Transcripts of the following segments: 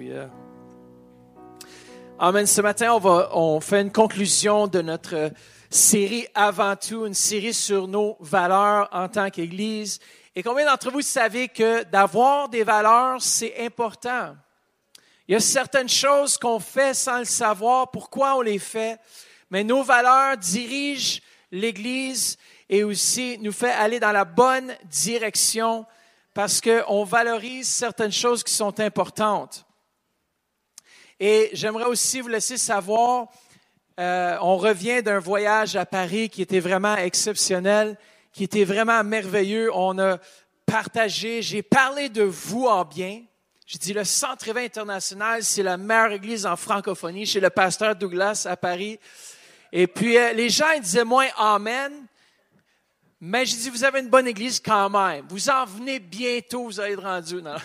Alléluia. Amen. Ce matin, on fait une conclusion de notre série Avant tout, une série sur nos valeurs en tant qu'Église. Et combien d'entre vous savez que d'avoir des valeurs, c'est important? Il y a certaines choses qu'on fait sans le savoir, pourquoi on les fait, mais nos valeurs dirigent l'Église et aussi nous fait aller dans la bonne direction parce qu'on valorise certaines choses qui sont importantes. Et j'aimerais aussi vous laisser savoir, on revient d'un voyage à Paris qui était vraiment exceptionnel, qui était vraiment merveilleux. On a partagé, j'ai parlé de vous en bien. J'ai dit, le Centre Éveil International, c'est la meilleure église en francophonie chez le pasteur Douglas à Paris. Et puis, les gens ils disaient moins « Amen ». Mais j'ai dit, vous avez une bonne église quand même. Vous en venez bientôt, vous allez être rendus. Non.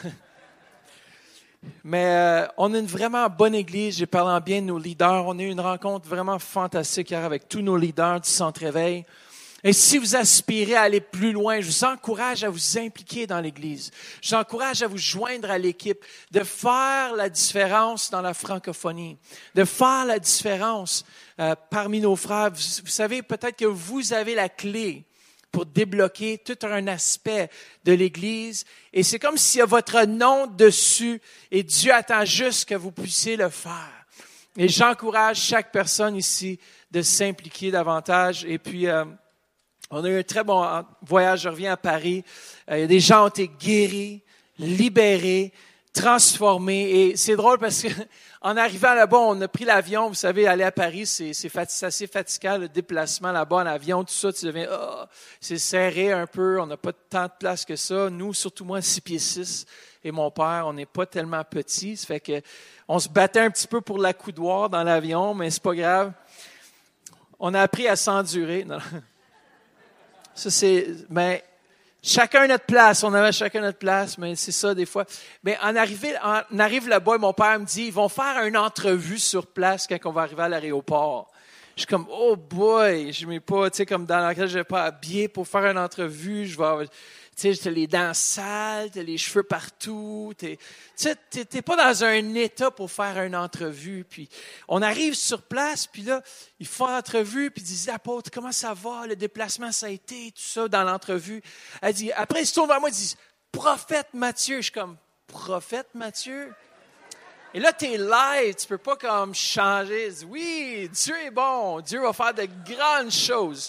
Mais on a une vraiment bonne église. J'ai parlé en bien de nos leaders. On a eu une rencontre vraiment fantastique hier avec tous nos leaders du Centre Éveil. Et si vous aspirez à aller plus loin, je vous encourage à vous impliquer dans l'Église. Je vous encourage à vous joindre à l'équipe, de faire la différence dans la francophonie, de faire la différence parmi nos frères. Vous savez, peut-être que vous avez la clé pour débloquer tout un aspect de l'Église. Et c'est comme s'il y a votre nom dessus et Dieu attend juste que vous puissiez le faire. Et j'encourage chaque personne ici de s'impliquer davantage. Et puis, on a eu un très bon voyage. Je reviens à Paris. Des gens ont été guéris, libérés, transformés. Et c'est drôle parce que en arrivant là-bas, on a pris l'avion. Vous savez, aller à Paris, c'est assez fatigant, le déplacement là-bas en avion, tout ça. Tu deviens, c'est serré un peu. On n'a pas tant de place que ça. Nous, surtout moi, 6 pieds 6 et mon père, on n'est pas tellement petits. Ça fait que on se battait un petit peu pour l'accoudoir dans l'avion, mais c'est pas grave. On a appris à s'endurer. Non. Ça, mais chacun notre place. On avait chacun notre place, mais c'est ça des fois. Mais on arrive là-bas et mon père me dit, ils vont faire une entrevue sur place quand on va arriver à l'aéroport. Je suis comme, oh boy, je mets pas, tu sais, comme dans laquelle je vais pas habillé pour faire une entrevue. Je vais, tu sais, t'as les dents sales, t'as les cheveux partout. Tu sais, t'es pas dans un état pour faire une entrevue. Puis on arrive sur place, puis là, ils font l'entrevue, puis ils disent, apôtre, comment ça va, le déplacement, ça a été, tout ça, dans l'entrevue. Elle dit, après, ils se tournent vers moi, ils disent, prophète Matthieu. Je suis comme, prophète Matthieu? Et là, t'es live, tu peux pas comme changer. Oui, Dieu est bon, Dieu va faire de grandes choses.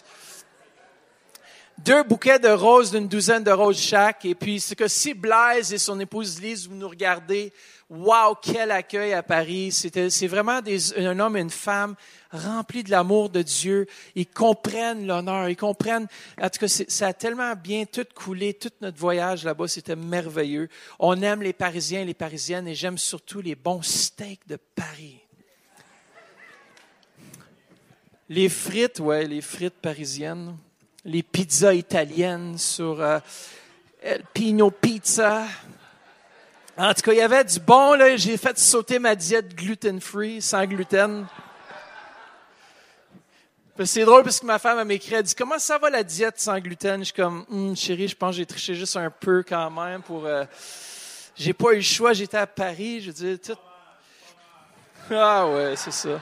2 bouquets de roses, d'une douzaine de roses chaque. Et puis, c'est que si Blaise et son épouse Lise, vous nous regardez, wow, quel accueil à Paris. C'est vraiment un homme et une femme remplis de l'amour de Dieu. Ils comprennent l'honneur, ils comprennent. En tout cas, ça a tellement bien tout coulé, tout notre voyage là-bas, c'était merveilleux. On aime les Parisiens et les Parisiennes et j'aime surtout les bons steaks de Paris. Les frites parisiennes. Les pizzas italiennes sur El Pino Pizza. En tout cas, il y avait du bon, là. J'ai fait sauter ma diète gluten-free, sans gluten. Puis c'est drôle parce que ma femme m'écrit, elle dit, comment ça va la diète sans gluten? Je suis comme, chérie, je pense que j'ai triché juste un peu quand même pour... j'ai pas eu le choix, j'étais à Paris, je dis tout... Ah ouais, c'est ça.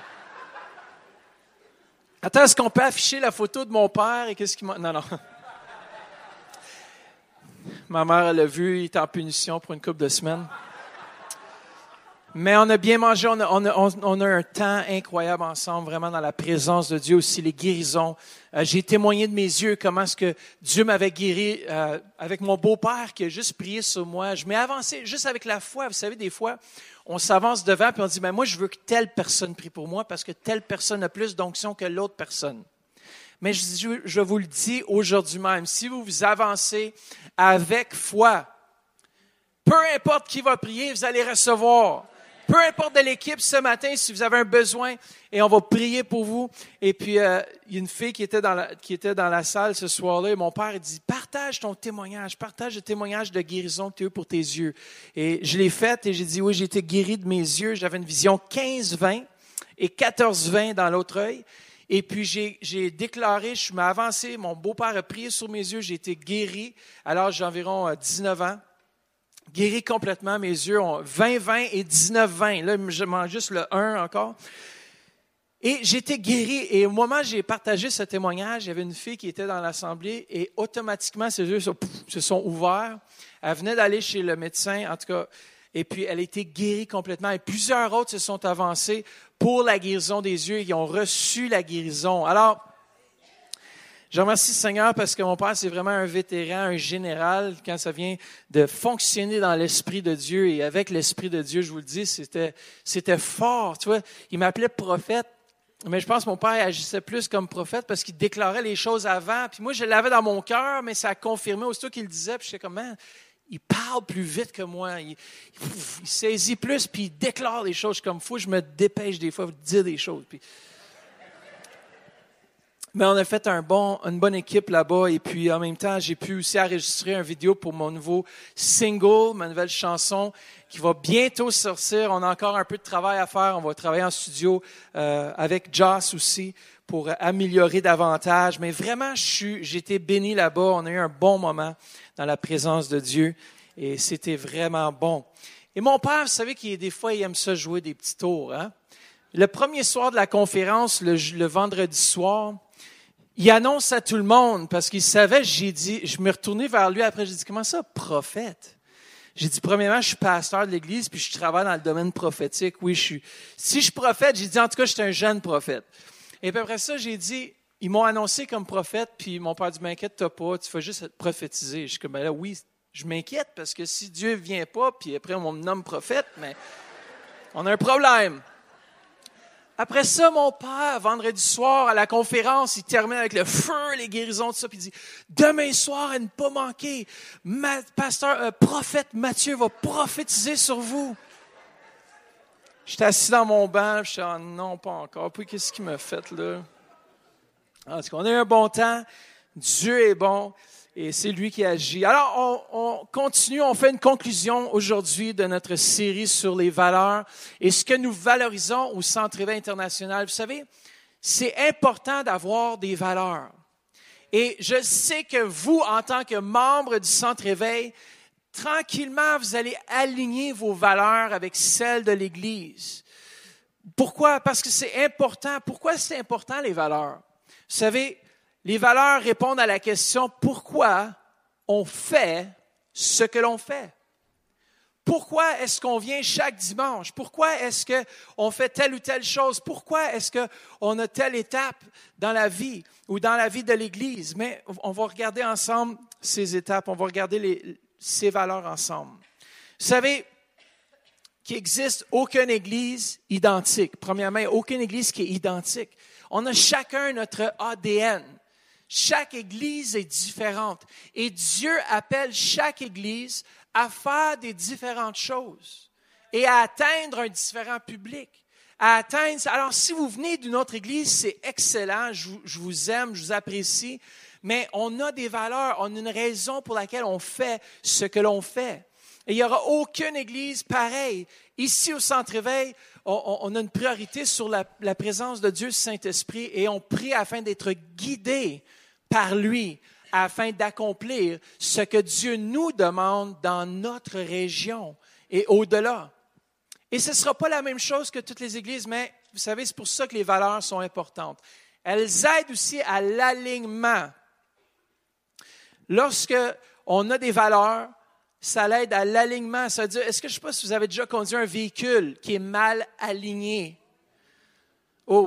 Attends, est-ce qu'on peut afficher la photo de mon père et qu'est-ce qu'il m'a... Non. Ma mère, elle l'a vu, il était en punition pour une couple de semaines. Mais on a bien mangé, on a un temps incroyable ensemble, vraiment dans la présence de Dieu, aussi les guérisons. J'ai témoigné de mes yeux comment est-ce que Dieu m'avait guéri avec mon beau-père qui a juste prié sur moi. Je m'ai avancé juste avec la foi. Vous savez, des fois, on s'avance devant puis on dit, moi, je veux que telle personne prie pour moi parce que telle personne a plus d'onction que l'autre personne. Mais je vous le dis aujourd'hui même, si vous vous avancez avec foi, peu importe qui va prier, vous allez recevoir. Peu importe de l'équipe ce matin, si vous avez un besoin, et on va prier pour vous. Et puis, il y a une fille qui était dans la salle ce soir-là, et mon père dit, partage ton témoignage, partage le témoignage de guérison que tu as eu pour tes yeux. Et je l'ai fait, et j'ai dit, oui, j'ai été guéri de mes yeux. J'avais une vision 15-20 et 14-20 dans l'autre œil. Et puis, j'ai déclaré, je m'ai avancé, mon beau-père a prié sur mes yeux, j'ai été guéri à l'âge d'environ 19 ans. Guéri complètement, mes yeux ont 20-20 et 19-20. Là, je mange juste le 1 encore. Et j'ai été guéri. Et au moment où j'ai partagé ce témoignage, il y avait une fille qui était dans l'assemblée et automatiquement, ses yeux se sont ouverts. Elle venait d'aller chez le médecin, en tout cas, et puis elle a été guérie complètement. Et plusieurs autres se sont avancés pour la guérison des yeux. Ils ont reçu la guérison. Alors, je remercie le Seigneur parce que mon père, c'est vraiment un vétéran, un général, quand ça vient de fonctionner dans l'Esprit de Dieu. Et avec l'Esprit de Dieu, je vous le dis, c'était fort. Tu vois, il m'appelait prophète, mais je pense que mon père agissait plus comme prophète parce qu'il déclarait les choses avant. Puis moi, je l'avais dans mon cœur, mais ça a confirmé aussitôt qu'il le disait. Puis j'étais comme, man, il parle plus vite que moi. Il saisit plus, puis il déclare les choses comme il faut. Je me dépêche des fois de dire des choses. Puis... Mais on a fait une bonne équipe là-bas et puis en même temps, j'ai pu aussi enregistrer une vidéo pour mon nouveau single, ma nouvelle chanson qui va bientôt sortir. On a encore un peu de travail à faire. On va travailler en studio avec Joss aussi pour améliorer davantage. Mais vraiment, j'ai été béni là-bas. On a eu un bon moment dans la présence de Dieu et c'était vraiment bon. Et mon père, vous savez qu'il des fois, il aime ça jouer des petits tours. Hein? Le premier soir de la conférence, le vendredi soir, il annonce à tout le monde, parce qu'il savait, je me retournais vers lui après, j'ai dit, comment ça, prophète? J'ai dit, premièrement, je suis pasteur de l'Église, puis je travaille dans le domaine prophétique. Oui, si je prophète, j'ai dit, en tout cas, je suis un jeune prophète. Et puis après ça, j'ai dit, ils m'ont annoncé comme prophète, puis mon père dit, m'inquiète-toi pas, tu vas juste être prophétisé. Je suis comme, ben là, oui, je m'inquiète, parce que si Dieu ne vient pas, puis après, on me nomme prophète, mais on a un problème. Après ça, mon père, vendredi soir, à la conférence, il termine avec le feu, les guérisons, tout ça, puis il dit, demain soir, à ne pas manquer, prophète Matthieu va prophétiser sur vous. J'étais assis dans mon banc, je suis non, pas encore. Puis qu'est-ce qu'il m'a fait, là? En tout cas, on a eu un bon temps, Dieu est bon, et c'est lui qui agit. Alors, on continue, on fait une conclusion aujourd'hui de notre série sur les valeurs et ce que nous valorisons au Centre Éveil International. Vous savez, c'est important d'avoir des valeurs. Et je sais que vous, en tant que membre du Centre Éveil, tranquillement, vous allez aligner vos valeurs avec celles de l'Église. Pourquoi? Parce que c'est important. Pourquoi c'est important, les valeurs? Vous savez, les valeurs répondent à la question pourquoi on fait ce que l'on fait. Pourquoi est-ce qu'on vient chaque dimanche? Pourquoi est-ce qu'on fait telle ou telle chose? Pourquoi est-ce qu'on a telle étape dans la vie ou dans la vie de l'Église? Mais on va regarder ensemble ces étapes, on va regarder ces valeurs ensemble. Vous savez qu'il n'existe aucune Église identique. Premièrement, aucune Église qui est identique. On a chacun notre ADN. Chaque Église est différente et Dieu appelle chaque Église à faire des différentes choses et à atteindre un différent public. Alors, si vous venez d'une autre Église, c'est excellent, je vous aime, je vous apprécie, mais on a des valeurs, on a une raison pour laquelle on fait ce que l'on fait. Et il n'y aura aucune Église pareille. Ici, au Centre Éveil, on a une priorité sur la présence de Dieu, Saint-Esprit, et on prie afin d'être guidés par lui, afin d'accomplir ce que Dieu nous demande dans notre région et au-delà. Et ce ne sera pas la même chose que toutes les églises, mais vous savez, c'est pour ça que les valeurs sont importantes. Elles aident aussi à l'alignement. Lorsque on a des valeurs, ça l'aide à l'alignement. Ça veut dire, je ne sais pas si vous avez déjà conduit un véhicule qui est mal aligné. Oh!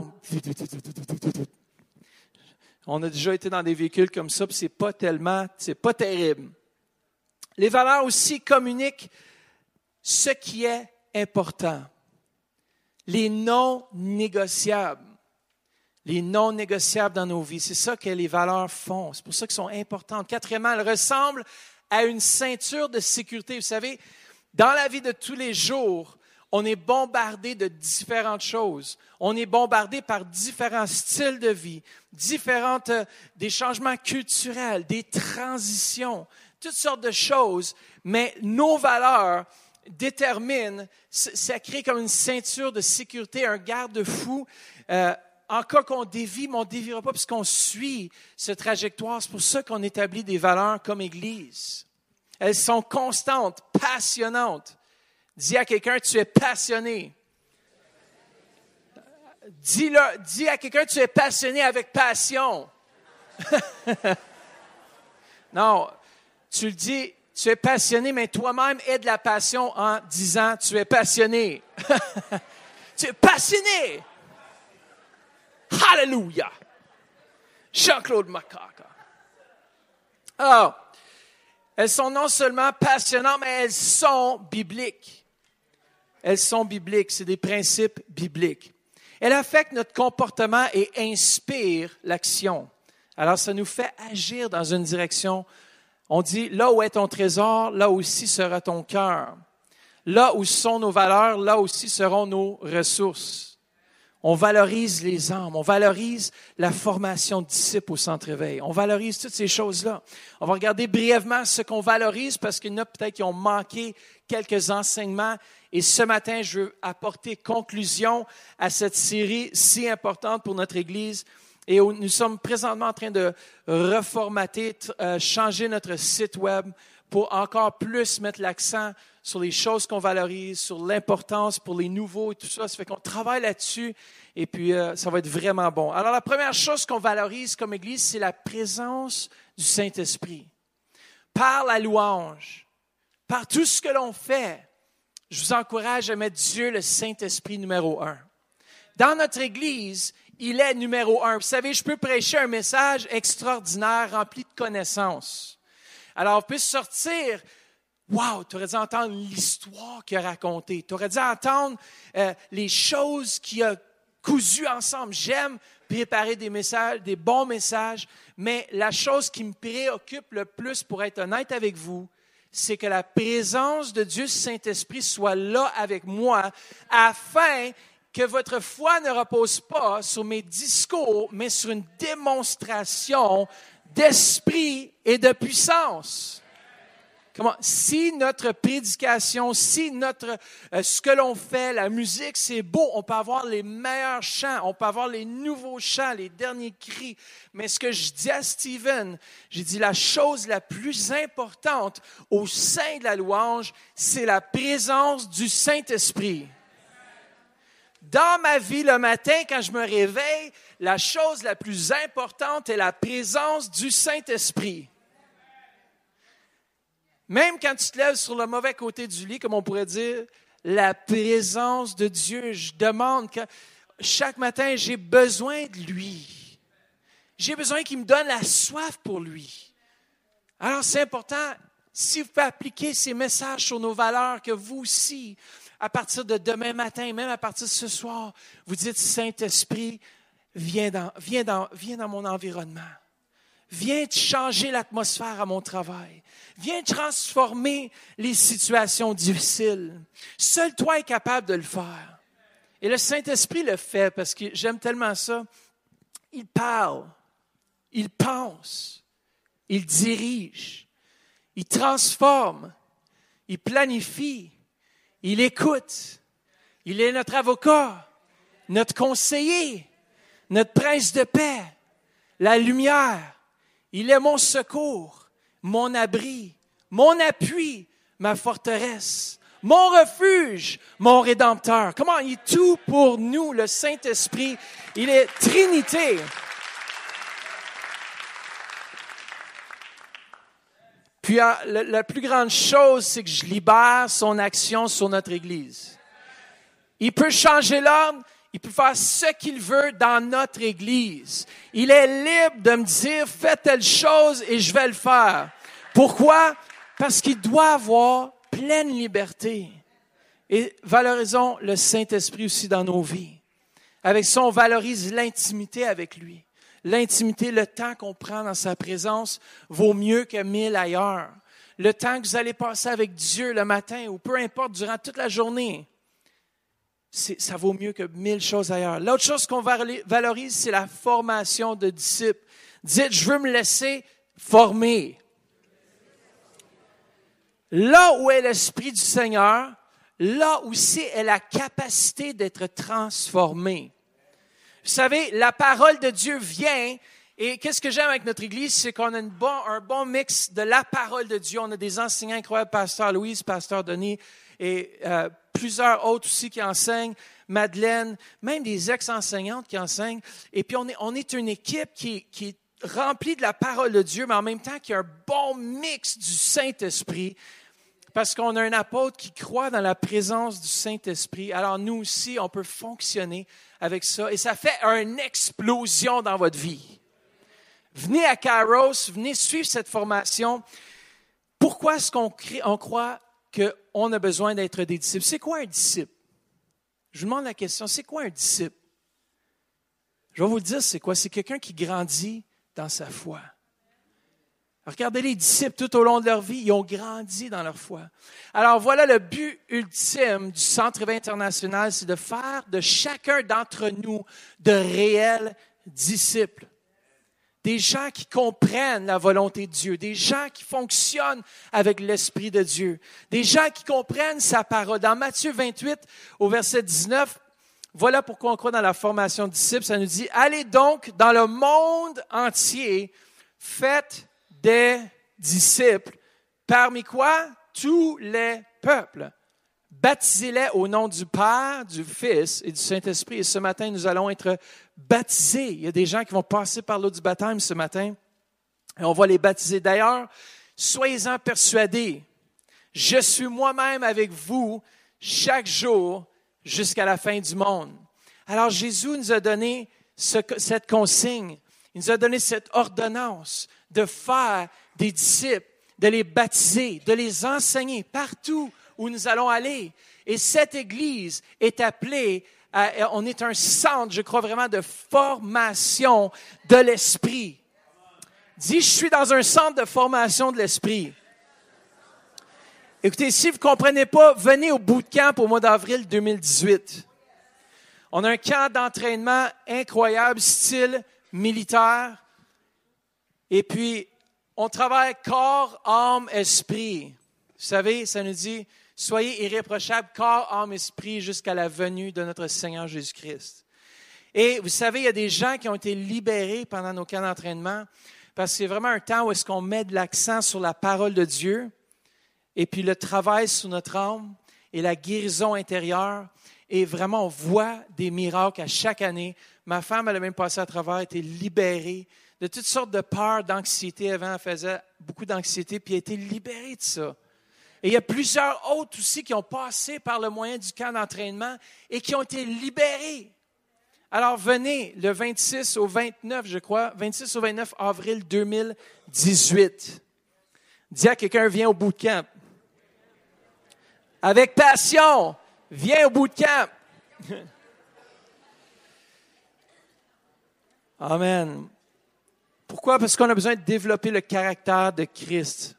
On a déjà été dans des véhicules comme ça, puis c'est pas terrible. Les valeurs aussi communiquent ce qui est important. Les non négociables. Les non négociables dans nos vies. C'est ça que les valeurs font. C'est pour ça qu'elles sont importantes. Quatrièmement, elles ressemblent à une ceinture de sécurité. Vous savez, dans la vie de tous les jours, on est bombardé de différentes choses. On est bombardé par différents styles de vie, des changements culturels, des transitions, toutes sortes de choses. Mais nos valeurs déterminent, ça crée comme une ceinture de sécurité, un garde-fou. En cas qu'on dévie, mais on ne déviera pas puisqu'on suit cette trajectoire. C'est pour ça qu'on établit des valeurs comme Église. Elles sont constantes, passionnantes. Dis à quelqu'un, tu es passionné. Dis à quelqu'un, tu es passionné avec passion. Non, tu le dis, tu es passionné, mais toi-même aie de la passion en disant, tu es passionné. Tu es passionné. Hallelujah. Jean-Claude Macaca. Alors, elles sont non seulement passionnantes, mais elles sont bibliques. Elles sont bibliques, c'est des principes bibliques. Elles affectent notre comportement et inspirent l'action. Alors, ça nous fait agir dans une direction. On dit, là où est ton trésor, là aussi sera ton cœur. Là où sont nos valeurs, là aussi seront nos ressources. On valorise les âmes, on valorise la formation de disciples au Centre Éveil. On valorise toutes ces choses-là. On va regarder brièvement ce qu'on valorise parce qu'il y en a peut-être qui ont manqué quelques enseignements. Et ce matin, je veux apporter conclusion à cette série si importante pour notre Église. Et nous sommes présentement en train de reformater, changer notre site web pour encore plus mettre l'accent sur les choses qu'on valorise, sur l'importance pour les nouveaux et tout ça. Ça fait qu'on travaille là-dessus et puis ça va être vraiment bon. Alors la première chose qu'on valorise comme Église, c'est la présence du Saint-Esprit. Par la louange, par tout ce que l'on fait, je vous encourage à mettre Dieu, le Saint-Esprit, numéro 1. Dans notre Église, il est numéro 1. Vous savez, je peux prêcher un message extraordinaire, rempli de connaissances. Alors, on peut sortir, wow, tu aurais dû entendre l'histoire qu'il a racontée. Tu aurais dû entendre les choses qu'il a cousues ensemble. J'aime préparer des messages, des bons messages, mais la chose qui me préoccupe le plus, pour être honnête avec vous, c'est que la présence de Dieu, Saint-Esprit, soit là avec moi, afin que votre foi ne repose pas sur mes discours, mais sur une démonstration d'esprit et de puissance. Comment? Si notre prédication, si ce que l'on fait, la musique, c'est beau, on peut avoir les meilleurs chants, on peut avoir les nouveaux chants, les derniers cris. Mais ce que je dis à Stephen, j'ai dit la chose la plus importante au sein de la louange, c'est la présence du Saint-Esprit. Dans ma vie le matin, quand je me réveille, la chose la plus importante est la présence du Saint-Esprit. Même quand tu te lèves sur le mauvais côté du lit, comme on pourrait dire, la présence de Dieu, je demande que chaque matin, j'ai besoin de lui. J'ai besoin qu'il me donne la soif pour lui. Alors, c'est important, si vous pouvez appliquer ces messages sur nos valeurs, que vous aussi, à partir de demain matin, même à partir de ce soir, vous dites, Saint-Esprit, viens dans mon environnement. Viens changer l'atmosphère à mon travail. Viens transformer les situations difficiles. Seul toi es capable de le faire. Et le Saint-Esprit le fait parce que j'aime tellement ça. Il parle, il pense, il dirige, il transforme, il planifie, il écoute. Il est notre avocat, notre conseiller, notre prince de paix, la lumière. Il est mon secours, mon abri, mon appui, ma forteresse, mon refuge, mon rédempteur. Comment il est tout pour nous, le Saint-Esprit. Il est Trinité. Puis la plus grande chose, c'est que je libère son action sur notre Église. Il peut changer l'ordre. Il peut faire ce qu'il veut dans notre Église. Il est libre de me dire, fais telle chose et je vais le faire. Pourquoi? Parce qu'il doit avoir pleine liberté. Et valorisons le Saint-Esprit aussi dans nos vies. Avec ça, on valorise l'intimité avec lui. L'intimité, le temps qu'on prend dans sa présence vaut mieux que 1000 ailleurs. Le temps que vous allez passer avec Dieu le matin ou peu importe durant toute la journée. Ça vaut mieux que 1000 choses ailleurs. L'autre chose qu'on valorise, c'est la formation de disciples. Dites, je veux me laisser former. Là où est l'Esprit du Seigneur, là aussi est la capacité d'être transformé. Vous savez, la parole de Dieu vient Et qu'est-ce que j'aime avec notre Église, c'est qu'on a un bon mix de la parole de Dieu. On a des enseignants incroyables, Pasteur Louise, Pasteur Denis, et plusieurs autres aussi qui enseignent, Madeleine, même des ex-enseignantes qui enseignent. Et puis on est une équipe qui est remplie de la parole de Dieu, mais en même temps qui a un bon mix du Saint-Esprit, parce qu'on a un apôtre qui croit dans la présence du Saint-Esprit. Alors nous aussi, on peut fonctionner avec ça, et ça fait une explosion dans votre vie. Venez à Kairos, venez suivre cette formation. Pourquoi est-ce qu'on croit qu'on a besoin d'être des disciples? C'est quoi un disciple? Je vous demande la question, c'est quoi un disciple? Je vais vous le dire, c'est quoi? C'est quelqu'un qui grandit dans sa foi. Regardez les disciples tout au long de leur vie, ils ont grandi dans leur foi. Alors voilà, le but ultime du Centre Éveil International, c'est de faire de chacun d'entre nous de réels disciples. Des gens qui comprennent la volonté de Dieu, des gens qui fonctionnent avec l'Esprit de Dieu, des gens qui comprennent sa parole. Dans Matthieu 28, au verset 19, voilà pourquoi on croit dans la formation de disciples. Ça nous dit, « Allez donc dans le monde entier, faites des disciples. Parmi quoi? Tous les peuples. Baptisez-les au nom du Père, du Fils et du Saint-Esprit. » Et ce matin, nous allons être baptisés. Il y a des gens qui vont passer par l'eau du baptême ce matin. Et on va les baptiser. D'ailleurs, soyez-en persuadés. Je suis moi-même avec vous chaque jour jusqu'à la fin du monde. Alors, Jésus nous a donné cette consigne. Il nous a donné cette ordonnance de faire des disciples, de les baptiser, de les enseigner partout où nous allons aller. Et cette Église est appelée, on est un centre, je crois vraiment, de formation de l'Esprit. Dis, je suis dans un centre de formation de l'Esprit. Écoutez, si vous ne comprenez pas, venez au bootcamp au mois d'avril 2018. On a un camp d'entraînement incroyable, style militaire. Et puis, on travaille corps, âme, esprit. Vous savez, ça nous dit, soyez irréprochables, corps, âme, esprit, jusqu'à la venue de notre Seigneur Jésus-Christ. Et vous savez, il y a des gens qui ont été libérés pendant nos camps d'entraînement, parce que c'est vraiment un temps où est-ce qu'on met de l'accent sur la parole de Dieu, et puis le travail sur notre âme, et la guérison intérieure, et vraiment, on voit des miracles à chaque année. Ma femme, elle a même passé à travers, été libérée de toutes sortes de peurs, d'anxiété. Avant, elle faisait beaucoup d'anxiété, puis elle a été libérée de ça. Et il y a plusieurs autres aussi qui ont passé par le moyen du camp d'entraînement et qui ont été libérés. Alors, venez le 26 au 29, je crois, 26 au 29 avril 2018. Dis à quelqu'un, viens au bootcamp. Avec passion, viens au bootcamp. Amen. Pourquoi? Parce qu'on a besoin de développer le caractère de Christ.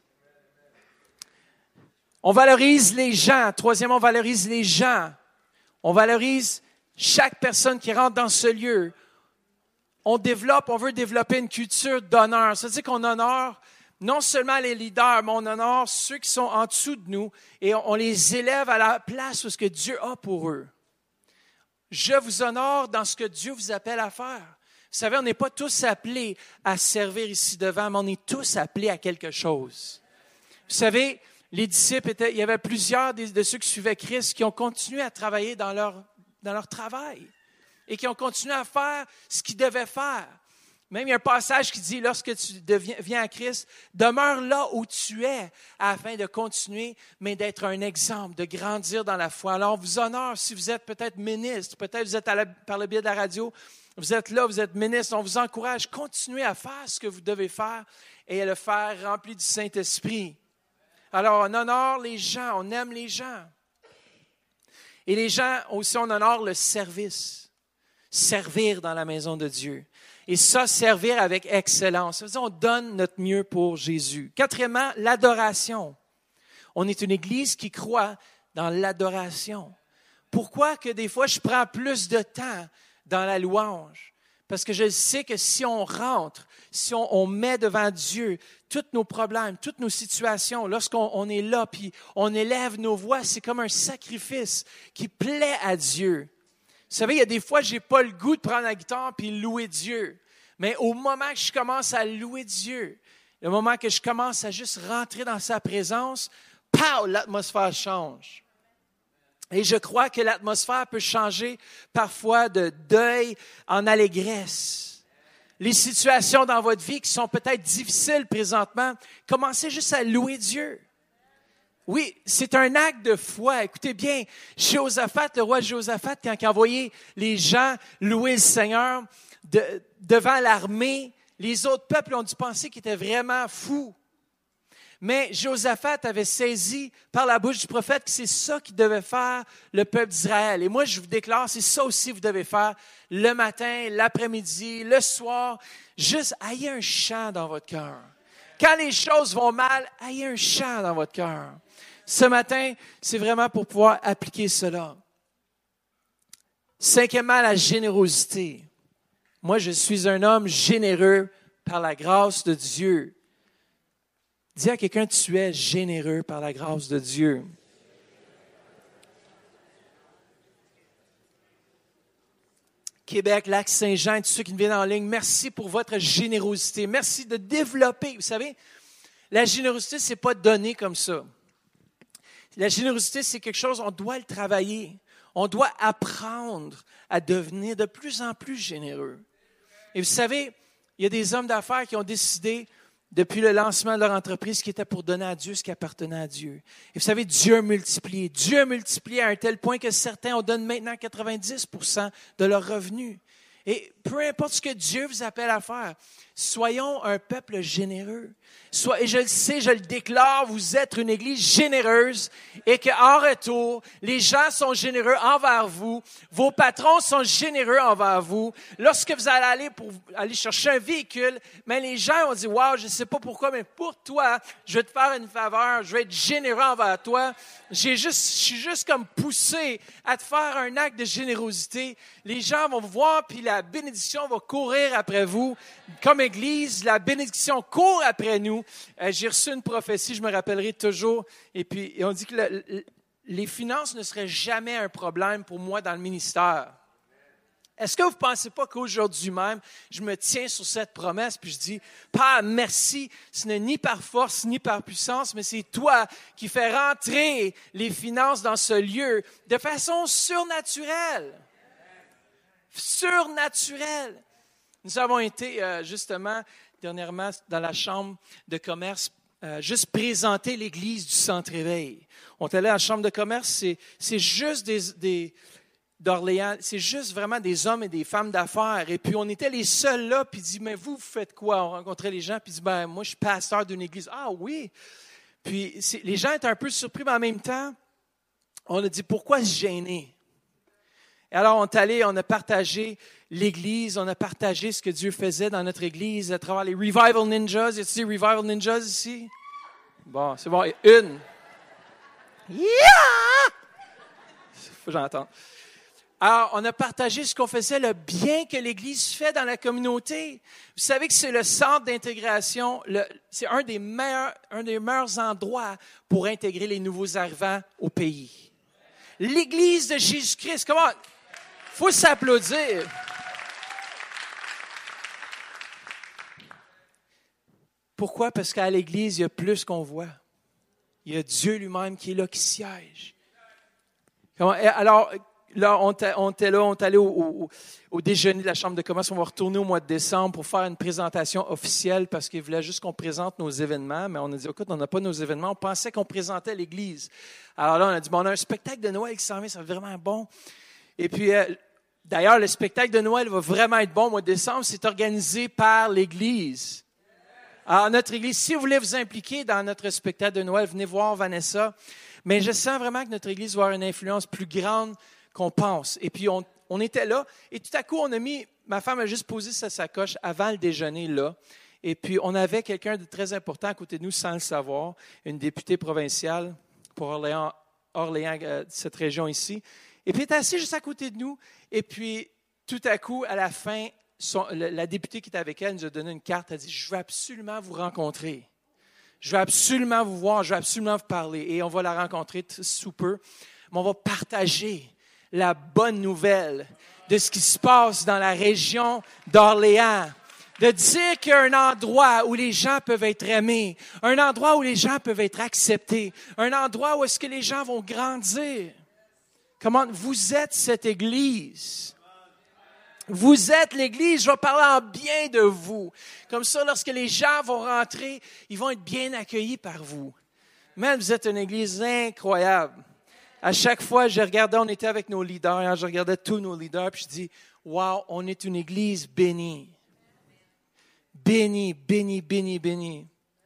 On valorise les gens. Troisièmement, on valorise les gens. On valorise chaque personne qui rentre dans ce lieu. On veut développer une culture d'honneur. Ça veut dire qu'on honore non seulement les leaders, mais on honore ceux qui sont en dessous de nous et on les élève à la place où ce que Dieu a pour eux. Je vous honore dans ce que Dieu vous appelle à faire. Vous savez, on n'est pas tous appelés à servir ici devant, mais on est tous appelés à quelque chose. Vous savez, les disciples il y avait plusieurs de ceux qui suivaient Christ qui ont continué à travailler dans leur travail et qui ont continué à faire ce qu'ils devaient faire. Même il y a un passage qui dit, lorsque tu viens à Christ, demeure là où tu es afin de continuer, mais d'être un exemple, de grandir dans la foi. Alors, on vous honore si vous êtes peut-être ministre, peut-être vous êtes par le biais de la radio, vous êtes là, vous êtes ministre, on vous encourage, continuez à faire ce que vous devez faire et à le faire rempli du Saint-Esprit. Alors, on honore les gens, on aime les gens. Et les gens aussi, on honore le service. Servir dans la maison de Dieu. Et ça, servir avec excellence. Ça veut dire, on donne notre mieux pour Jésus. Quatrièmement, l'adoration. On est une église qui croit dans l'adoration. Pourquoi que des fois, je prends plus de temps dans la louange? Parce que je sais que si on rentre, si on met devant Dieu tous nos problèmes, toutes nos situations, lorsqu'on est là, puis on élève nos voix, c'est comme un sacrifice qui plaît à Dieu. Vous savez, il y a des fois, je n'ai pas le goût de prendre la guitare puis louer Dieu. Mais au moment que je commence à louer Dieu, le moment que je commence à juste rentrer dans sa présence, pow, l'atmosphère change. Et je crois que l'atmosphère peut changer parfois de deuil en allégresse. Les situations dans votre vie qui sont peut-être difficiles présentement, commencez juste à louer Dieu. Oui, c'est un acte de foi. Écoutez bien, Jéhoshaphat, le roi Jéhoshaphat, quand il a envoyé les gens louer le Seigneur devant l'armée, les autres peuples ont dû penser qu'il était vraiment fou. Mais Jéhoshaphat avait saisi par la bouche du prophète que c'est ça qu'il devait faire le peuple d'Israël. Et moi, je vous déclare, c'est ça aussi que vous devez faire le matin, l'après-midi, le soir. Juste, ayez un chant dans votre cœur. Quand les choses vont mal, ayez un chant dans votre cœur. Ce matin, c'est vraiment pour pouvoir appliquer cela. Cinquièmement, la générosité. Moi, je suis un homme généreux par la grâce de Dieu. Dis à quelqu'un, tu es généreux par la grâce de Dieu. Québec, Lac-Saint-Jean, et tous ceux qui viennent en ligne, merci pour votre générosité. Merci de développer. Vous savez, la générosité, ce n'est pas donner comme ça. La générosité, c'est quelque chose, on doit le travailler. On doit apprendre à devenir de plus en plus généreux. Et vous savez, il y a des hommes d'affaires qui ont décidé, depuis le lancement de leur entreprise, qui était pour donner à Dieu ce qui appartenait à Dieu. Et vous savez, Dieu a multiplié. Dieu a multiplié à un tel point que certains en donnent maintenant 90% de leurs revenus. Et peu importe ce que Dieu vous appelle à faire, soyons un peuple généreux. Et je le sais, je le déclare, vous êtes une église généreuse et qu'en retour, les gens sont généreux envers vous. Vos patrons sont généreux envers vous. Lorsque vous allez aller chercher un véhicule, mais les gens vont dire, wow, je ne sais pas pourquoi, mais pour toi, je vais te faire une faveur, je vais être généreux envers toi. Je suis juste comme poussé à te faire un acte de générosité. Les gens vont vous voir, puis la bénédiction va courir après vous. Comme Église, la bénédiction court après nous. J'ai reçu une prophétie, je me rappellerai toujours. Et puis, on dit que les finances ne seraient jamais un problème pour moi dans le ministère. Est-ce que vous ne pensez pas qu'aujourd'hui même, je me tiens sur cette promesse, puis je dis, Père, merci, ce n'est ni par force, ni par puissance, mais c'est toi qui fais rentrer les finances dans ce lieu de façon surnaturelle. Surnaturelle. Nous avons été justement dernièrement dans la chambre de commerce juste présenter l'église du Centre-Éveil. On est allé à la chambre de commerce, c'est juste d'Orléans, c'est juste vraiment des hommes et des femmes d'affaires. Et puis on était les seuls là, puis il dit, mais vous faites quoi? On rencontrait les gens, puis il dit, ben moi je suis pasteur d'une église. Ah oui! Puis les gens étaient un peu surpris, mais en même temps, on a dit, pourquoi se gêner? Et alors, on est allé, on a partagé l'Église, on a partagé ce que Dieu faisait dans notre Église à travers les Revival Ninjas. Y a-t-il des Revival Ninjas ici? Bon, c'est bon. Et une. Yeah! Faut que j'entende. Alors, on a partagé ce qu'on faisait, le bien que l'Église fait dans la communauté. Vous savez que c'est le centre d'intégration, c'est un des meilleurs endroits pour intégrer les nouveaux arrivants au pays. L'Église de Jésus-Christ, comment? Faut s'applaudir. Pourquoi? Parce qu'à l'Église, il y a plus qu'on voit. Il y a Dieu lui-même qui est là, qui siège. Alors, là, on est allé au déjeuner de la Chambre de commerce. On va retourner au mois de décembre pour faire une présentation officielle parce qu'ils voulaient juste qu'on présente nos événements. Mais on a dit, écoute, on n'a pas nos événements. On pensait qu'on présentait l'Église. Alors là, on a dit, bon, on a un spectacle de Noël qui s'en vient, ça va être vraiment bon. Et puis, d'ailleurs, le spectacle de Noël va vraiment être bon au mois de décembre. C'est organisé par l'Église. Alors, notre Église, si vous voulez vous impliquer dans notre spectacle de Noël, venez voir Vanessa. Mais je sens vraiment que notre Église va avoir une influence plus grande qu'on pense. Et puis, on était là. Et tout à coup, ma femme a juste posé sa sacoche avant le déjeuner là. Et puis, on avait quelqu'un de très important à côté de nous sans le savoir, une députée provinciale pour Orléans, cette région ici. Et puis, elle était assise juste à côté de nous. Et puis, tout à coup, à la fin, la députée qui était avec elle nous a donné une carte. Elle a dit, je veux absolument vous rencontrer. Je veux absolument vous voir. Je veux absolument vous parler. Et on va la rencontrer sous peu. Mais on va partager la bonne nouvelle de ce qui se passe dans la région d'Orléans. De dire qu'il y a un endroit où les gens peuvent être aimés, un endroit où les gens peuvent être acceptés, un endroit où est-ce que les gens vont grandir. Comment vous êtes cette Église. Vous êtes l'Église, je vais parler en bien de vous. Comme ça, lorsque les gens vont rentrer, ils vont être bien accueillis par vous. Man, vous êtes une Église incroyable. À chaque fois, je regardais, on était avec nos leaders, hein, je regardais tous nos leaders, puis je dis, wow, on est une Église bénie. Béni, béni, béni, béni.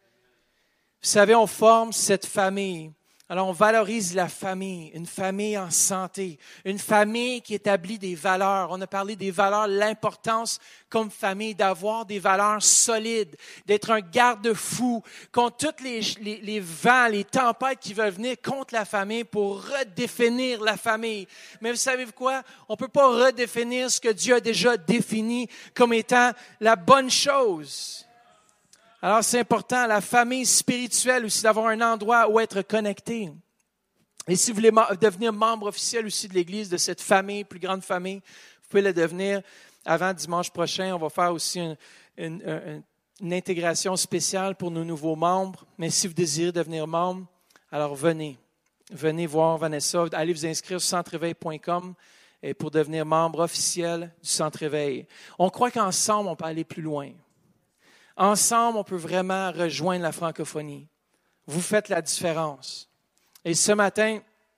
Vous savez, on forme cette famille. Alors, on valorise la famille, une famille en santé, une famille qui établit des valeurs. On a parlé des valeurs, l'importance comme famille d'avoir des valeurs solides, d'être un garde-fou contre tous les vents, les tempêtes qui veulent venir contre la famille pour redéfinir la famille. Mais vous savez quoi? On ne peut pas redéfinir ce que Dieu a déjà défini comme étant la bonne chose. Alors, c'est important, la famille spirituelle aussi, d'avoir un endroit où être connecté. Et si vous voulez devenir membre officiel aussi de l'Église, de cette famille, plus grande famille, vous pouvez le devenir avant dimanche prochain. On va faire aussi une intégration spéciale pour nos nouveaux membres. Mais si vous désirez devenir membre, alors venez. Venez voir Vanessa. Allez vous inscrire sur centreéveil.com pour devenir membre officiel du Centre Éveil. On croit qu'ensemble, on peut aller plus loin. Ensemble, on peut vraiment rejoindre la francophonie. Vous faites la différence. Et ce matin,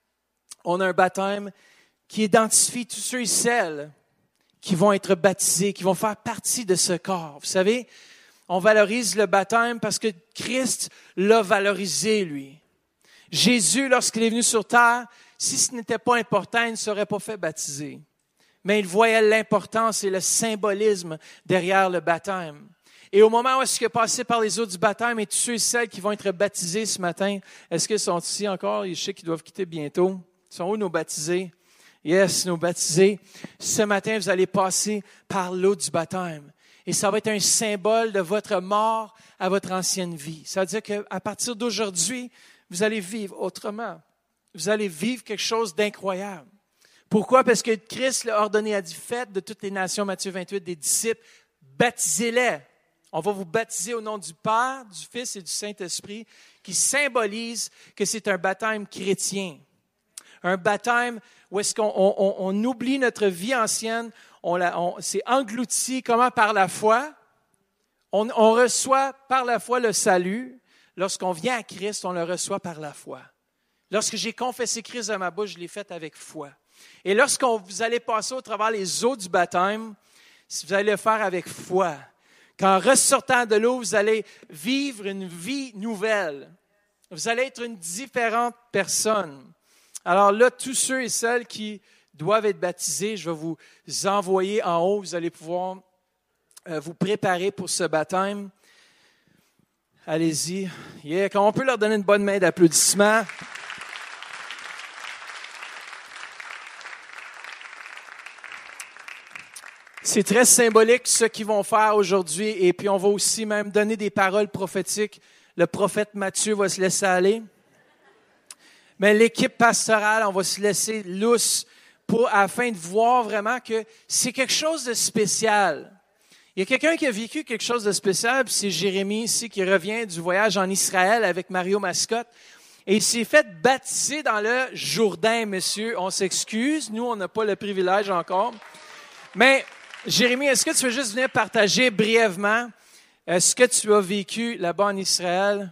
on a un baptême qui identifie tous ceux et celles qui vont être baptisés, qui vont faire partie de ce corps. Vous savez, on valorise le baptême parce que Christ l'a valorisé, lui. Jésus, lorsqu'il est venu sur terre, si ce n'était pas important, il ne serait pas fait baptiser. Mais il voyait l'importance et le symbolisme derrière le baptême. Et au moment où est-ce qu'il est passé par les eaux du baptême et tous ceux et celles qui vont être baptisés ce matin, est-ce qu'ils sont ici encore? Je sais qu'ils doivent quitter bientôt. Ils sont où nos baptisés? Yes, nos baptisés. Ce matin, vous allez passer par l'eau du baptême. Et ça va être un symbole de votre mort à votre ancienne vie. Ça veut dire qu'à partir d'aujourd'hui, vous allez vivre autrement. Vous allez vivre quelque chose d'incroyable. Pourquoi? Parce que Christ l'a ordonné, a dit, faites de toutes les nations, Matthieu 28, des disciples, baptisez-les. On va vous baptiser au nom du Père, du Fils et du Saint-Esprit, qui symbolise que c'est un baptême chrétien. Un baptême où est-ce qu'on oublie notre vie ancienne, c'est englouti comment par la foi. On reçoit par la foi le salut. Lorsqu'on vient à Christ, on le reçoit par la foi. Lorsque j'ai confessé Christ dans ma bouche, je l'ai fait avec foi. Et lorsque vous allez passer au travers les eaux du baptême, vous allez le faire avec foi. Qu'en ressortant de l'eau, vous allez vivre une vie nouvelle. Vous allez être une différente personne. Alors là, tous ceux et celles qui doivent être baptisés, je vais vous envoyer en haut. Vous allez pouvoir vous préparer pour ce baptême. Allez-y. Yeah. On peut leur donner une bonne main d'applaudissement. C'est très symbolique ce qu'ils vont faire aujourd'hui. Et puis, on va aussi même donner des paroles prophétiques. Le prophète Matthieu va se laisser aller. Mais l'équipe pastorale, on va se laisser lousse afin de voir vraiment que c'est quelque chose de spécial. Il y a quelqu'un qui a vécu quelque chose de spécial, puis c'est Jérémie ici qui revient du voyage en Israël avec Mario Mascotte. Et il s'est fait baptiser dans le Jourdain, messieurs. On s'excuse, nous, on n'a pas le privilège encore. Mais Jérémie, est-ce que tu veux juste venir partager brièvement ce que tu as vécu là-bas en Israël?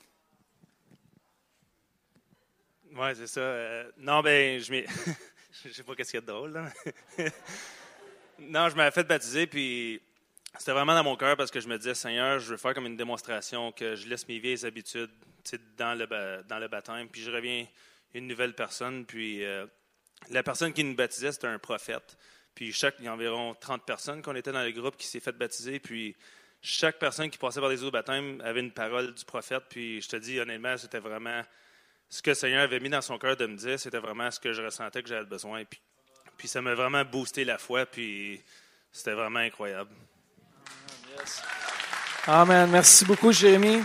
Oui, c'est ça. Non, ben, je sais pas qu'est-ce qu'il y a de drôle, là. Non, je m'avais fait baptiser, puis c'était vraiment dans mon cœur parce que je me disais, Seigneur, je veux faire comme une démonstration que je laisse mes vieilles habitudes dans le baptême, puis je reviens une nouvelle personne. Puis la personne qui nous baptisait, c'était un prophète. Puis il y a environ 30 personnes qu'on était dans le groupe qui s'est fait baptiser. Puis chaque personne qui passait par les eaux de baptême avait une parole du prophète. Puis je te dis, honnêtement, c'était vraiment ce que le Seigneur avait mis dans son cœur de me dire. C'était vraiment ce que je ressentais que j'avais besoin. Puis ça m'a vraiment boosté la foi. Puis c'était vraiment incroyable. Yes. Amen. Merci beaucoup, Jérémie.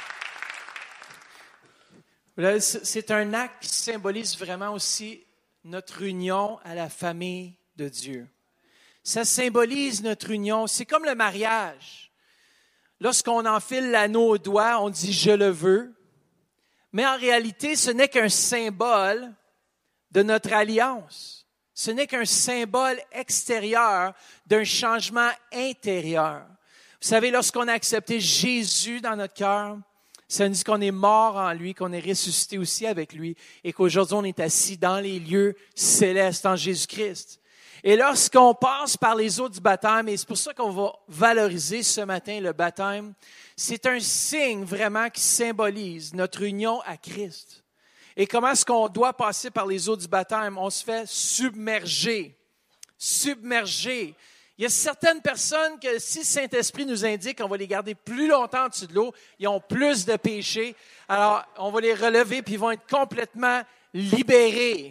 C'est un acte qui symbolise vraiment aussi notre union à la famille de Dieu. Ça symbolise notre union. C'est comme le mariage. lorsqu'on enfile l'anneau au doigt, on dit « je le veux ». Mais en réalité, ce n'est qu'un symbole de notre alliance. Ce n'est qu'un symbole extérieur d'un changement intérieur. Vous savez, lorsqu'on a accepté Jésus dans notre cœur, ça nous dit qu'on est mort en lui, qu'on est ressuscité aussi avec lui et qu'aujourd'hui, on est assis dans les lieux célestes en Jésus-Christ. Et lorsqu'on passe par les eaux du baptême, et c'est pour ça qu'on va valoriser ce matin le baptême, c'est un signe vraiment qui symbolise notre union à Christ. Et comment est-ce qu'on doit passer par les eaux du baptême? On se fait submerger. Submerger. Il y a certaines personnes que si le Saint-Esprit nous indique qu'on va les garder plus longtemps en dessous de l'eau, ils ont plus de péchés. Alors, on va les relever puis ils vont être complètement libérés.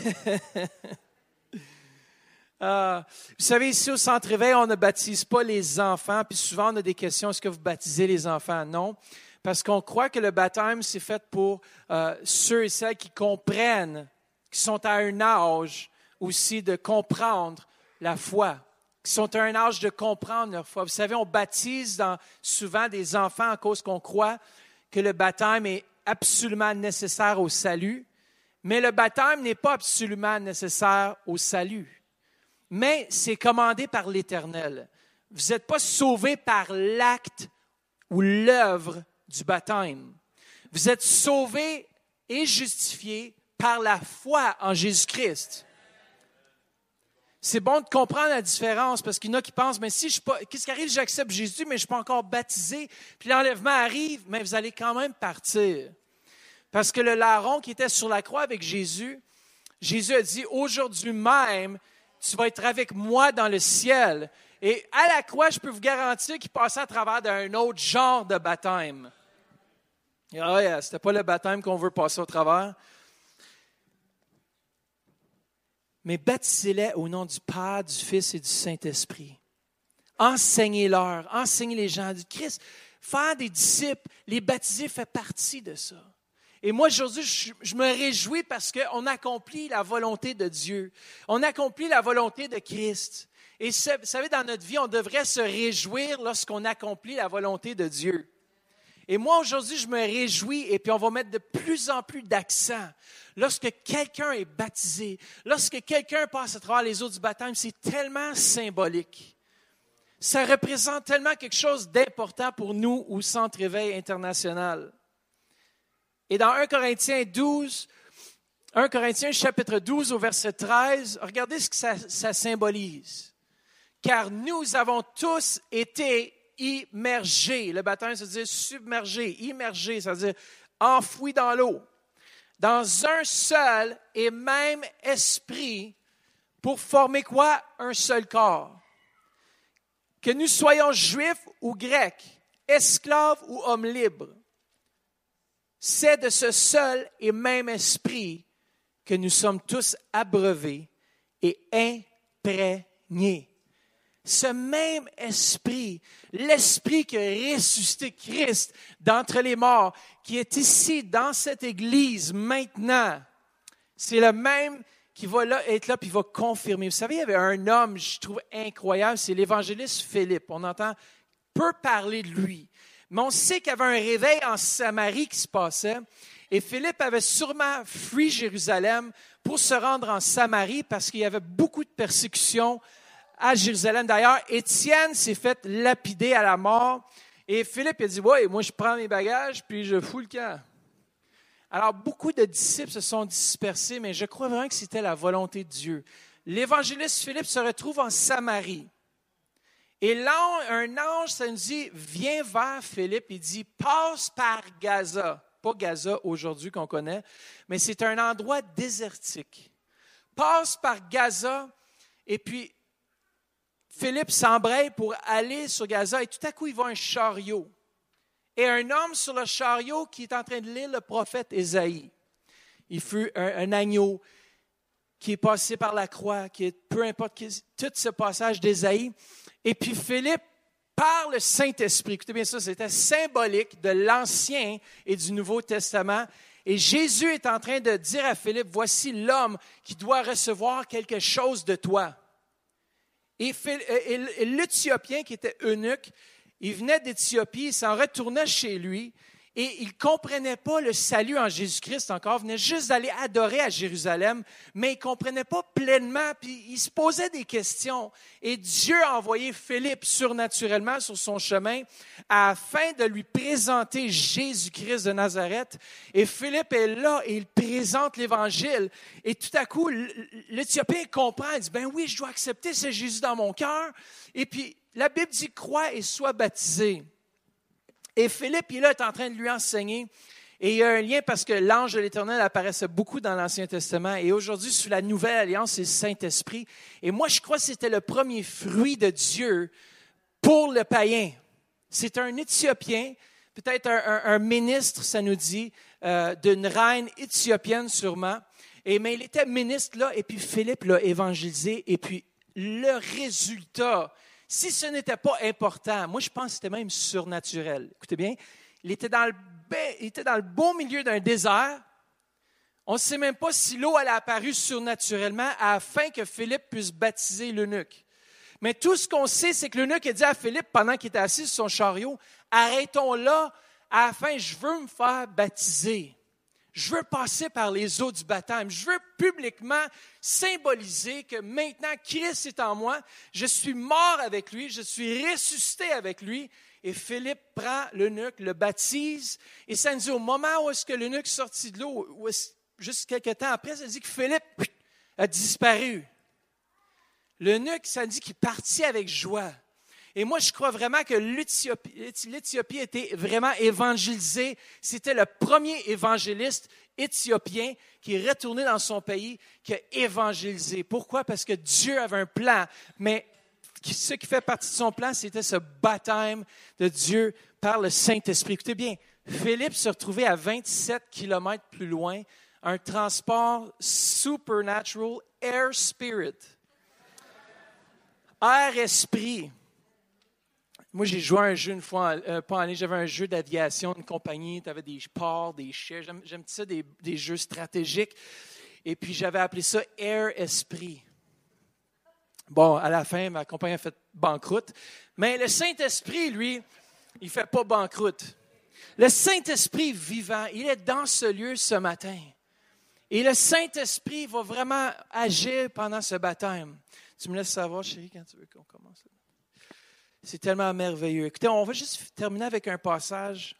Vous savez, ici au Centre Éveil, on ne baptise pas les enfants. Puis souvent, on a des questions, est-ce que vous baptisez les enfants? Non, parce qu'on croit que le baptême, c'est fait pour ceux et celles qui comprennent, qui sont à un âge aussi de comprendre la foi, qui sont à un âge de comprendre leur foi. Vous savez, on baptise souvent des enfants à cause qu'on croit que le baptême est absolument nécessaire au salut, mais le baptême n'est pas absolument nécessaire au salut. Mais c'est commandé par l'Éternel. Vous n'êtes pas sauvés par l'acte ou l'œuvre du baptême. Vous êtes sauvés et justifiés par la foi en Jésus-Christ. C'est bon de comprendre la différence parce qu'il y en a qui pensent, mais si je pas, qu'est-ce qui arrive, j'accepte Jésus, mais je ne suis pas encore baptisé, puis l'enlèvement arrive, mais vous allez quand même partir. Parce que le larron qui était sur la croix avec Jésus, Jésus a dit, aujourd'hui même, tu vas être avec moi dans le ciel. Et à la croix, je peux vous garantir qu'il passait à travers d'un autre genre de baptême. Ce n'était pas le baptême qu'on veut passer au travers. Mais baptisez-les au nom du Père, du Fils et du Saint-Esprit. Enseignez-leur, enseignez les gens du Christ. Faire des disciples, les baptiser fait partie de ça. Et moi, aujourd'hui, je me réjouis parce qu'on accomplit la volonté de Dieu. On accomplit la volonté de Christ. Et vous savez, dans notre vie, on devrait se réjouir lorsqu'on accomplit la volonté de Dieu. Et moi, aujourd'hui, je me réjouis et puis on va mettre de plus en plus d'accent. Lorsque quelqu'un est baptisé, lorsque quelqu'un passe à travers les eaux du baptême, c'est tellement symbolique. Ça représente tellement quelque chose d'important pour nous au Centre Éveil International. Et dans 1 Corinthiens chapitre 12 au verset 13, regardez ce que ça symbolise. Car nous avons tous été immergés. Le baptême, ça veut dire submergé, immergé, ça veut dire enfoui dans l'eau. Dans un seul et même esprit pour former quoi? Un seul corps. Que nous soyons juifs ou grecs, esclaves ou hommes libres. C'est de ce seul et même esprit que nous sommes tous abreuvés et imprégnés. Ce même esprit, l'esprit qui a ressuscité Christ d'entre les morts, qui est ici dans cette église maintenant, c'est le même qui va être là puis va confirmer. Vous savez, il y avait un homme, je trouve incroyable, c'est l'évangéliste Philippe. On entend peu parler de lui. Mais on sait qu'il y avait un réveil en Samarie qui se passait. Et Philippe avait sûrement fui Jérusalem pour se rendre en Samarie parce qu'il y avait beaucoup de persécutions à Jérusalem. D'ailleurs, Étienne s'est fait lapider à la mort. Et Philippe a dit, ouais, moi je prends mes bagages puis je fous le camp. Alors, beaucoup de disciples se sont dispersés, mais je crois vraiment que c'était la volonté de Dieu. L'évangéliste Philippe se retrouve en Samarie. Et un ange, ça nous dit, viens vers Philippe, il dit, passe par Gaza. Pas Gaza aujourd'hui qu'on connaît, mais c'est un endroit désertique. Passe par Gaza, et puis Philippe s'embraye pour aller sur Gaza, et tout à coup, il voit un chariot. Et un homme sur le chariot qui est en train de lire le prophète Ésaïe. Il fut un agneau qui est passé par la croix, peu importe, tout ce passage d'Ésaïe. Et puis Philippe, par le Saint-Esprit, écoutez bien ça, c'était symbolique de l'Ancien et du Nouveau Testament. Et Jésus est en train de dire à Philippe, voici l'homme qui doit recevoir quelque chose de toi. Et l'Éthiopien qui était eunuque, il venait d'Éthiopie, il s'en retournait chez lui et il ne comprenait pas le salut en Jésus-Christ encore. Il venait juste d'aller adorer à Jérusalem, mais il ne comprenait pas pleinement, puis il se posait des questions. Et Dieu a envoyé Philippe surnaturellement sur son chemin afin de lui présenter Jésus-Christ de Nazareth. Et Philippe est là et il présente l'Évangile. Et tout à coup, l'Éthiopien comprend, il dit, ben oui, je dois accepter ce Jésus dans mon cœur. Et puis, la Bible dit, crois et sois baptisé. Et Philippe, il est en train de lui enseigner. Et il y a un lien parce que l'ange de l'Éternel apparaissait beaucoup dans l'Ancien Testament. Et aujourd'hui, sous la Nouvelle Alliance, c'est le Saint-Esprit. Et moi, je crois que c'était le premier fruit de Dieu pour le païen. C'est un Éthiopien, peut-être un ministre, ça nous dit, d'une reine éthiopienne sûrement. Mais il était ministre là, et puis Philippe l'a évangélisé. Et puis le résultat, si ce n'était pas important, moi je pense que c'était même surnaturel. Écoutez bien, il était dans le beau milieu d'un désert. On ne sait même pas si l'eau allait apparu surnaturellement afin que Philippe puisse baptiser l'eunuque. Mais tout ce qu'on sait, c'est que l'eunuque a dit à Philippe, pendant qu'il était assis sur son chariot, « Arrêtons là, afin je veux me faire baptiser. Je veux passer par les eaux du baptême. Je veux publiquement symboliser que maintenant, Christ est en moi. Je suis mort avec lui. Je suis ressuscité avec lui. » Et Philippe prend l'eunuque, le baptise. Et ça nous dit, au moment où est-ce que l'eunuque est sorti de l'eau, juste quelques temps après, ça dit que Philippe a disparu. L'eunuque, ça dit qu'il partit avec joie. Et moi, je crois vraiment que l'Éthiopie était vraiment évangélisée. C'était le premier évangéliste éthiopien qui est retourné dans son pays, qui a évangélisé. Pourquoi? Parce que Dieu avait un plan. Mais ce qui fait partie de son plan, c'était ce baptême de Dieu par le Saint-Esprit. Écoutez bien, Philippe se retrouvait à 27 kilomètres plus loin, un transport supernatural, air spirit. Air-esprit. Moi, j'ai joué à un jeu une fois, pas en ligne, j'avais un jeu d'aviation, une compagnie, tu avais des ports, des chais, j'aime ça, des jeux stratégiques. Et puis, j'avais appelé ça Air-Esprit. Bon, à la fin, ma compagnie a fait banqueroute. Mais le Saint-Esprit, lui, il ne fait pas banqueroute. Le Saint-Esprit vivant, il est dans ce lieu ce matin. Et le Saint-Esprit va vraiment agir pendant ce baptême. Tu me laisses savoir, chérie, quand tu veux qu'on commence. C'est tellement merveilleux. Écoutez, on va juste terminer avec un passage.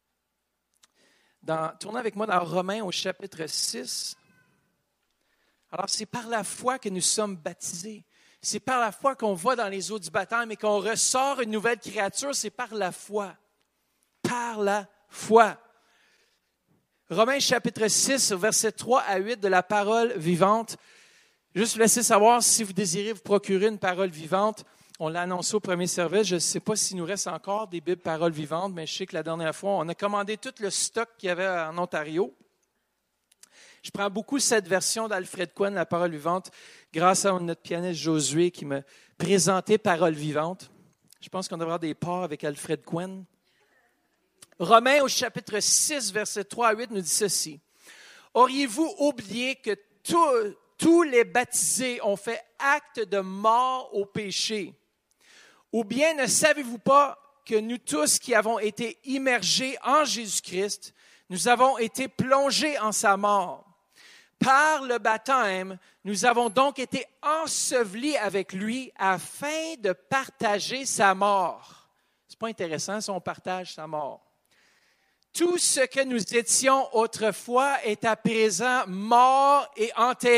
Tournez avec moi dans Romains au chapitre 6. Alors, c'est par la foi que nous sommes baptisés. C'est par la foi qu'on va dans les eaux du baptême et qu'on ressort une nouvelle créature. C'est par la foi. Par la foi. Romains chapitre 6, versets 3 à 8 de la parole vivante. Juste vous laisser savoir si vous désirez vous procurer une parole vivante. On l'a annoncé au premier service. Je ne sais pas s'il nous reste encore des Bibles paroles vivantes, mais je sais que la dernière fois, on a commandé tout le stock qu'il y avait en Ontario. Je prends beaucoup cette version d'Alfred Cohen, la parole vivante, grâce à notre pianiste Josué qui m'a présenté parole vivante. Je pense qu'on devrait avoir des parts avec Alfred Cohen. Romains au chapitre 6, versets 3 à 8 nous dit ceci. « Auriez-vous oublié que tous les baptisés ont fait acte de mort au péché? Ou bien ne savez-vous pas que nous tous qui avons été immergés en Jésus-Christ, nous avons été plongés en sa mort? Par le baptême, nous avons donc été ensevelis avec lui afin de partager sa mort. » C'est pas intéressant si on partage sa mort. « Tout ce que nous étions autrefois est à présent mort et enterré. »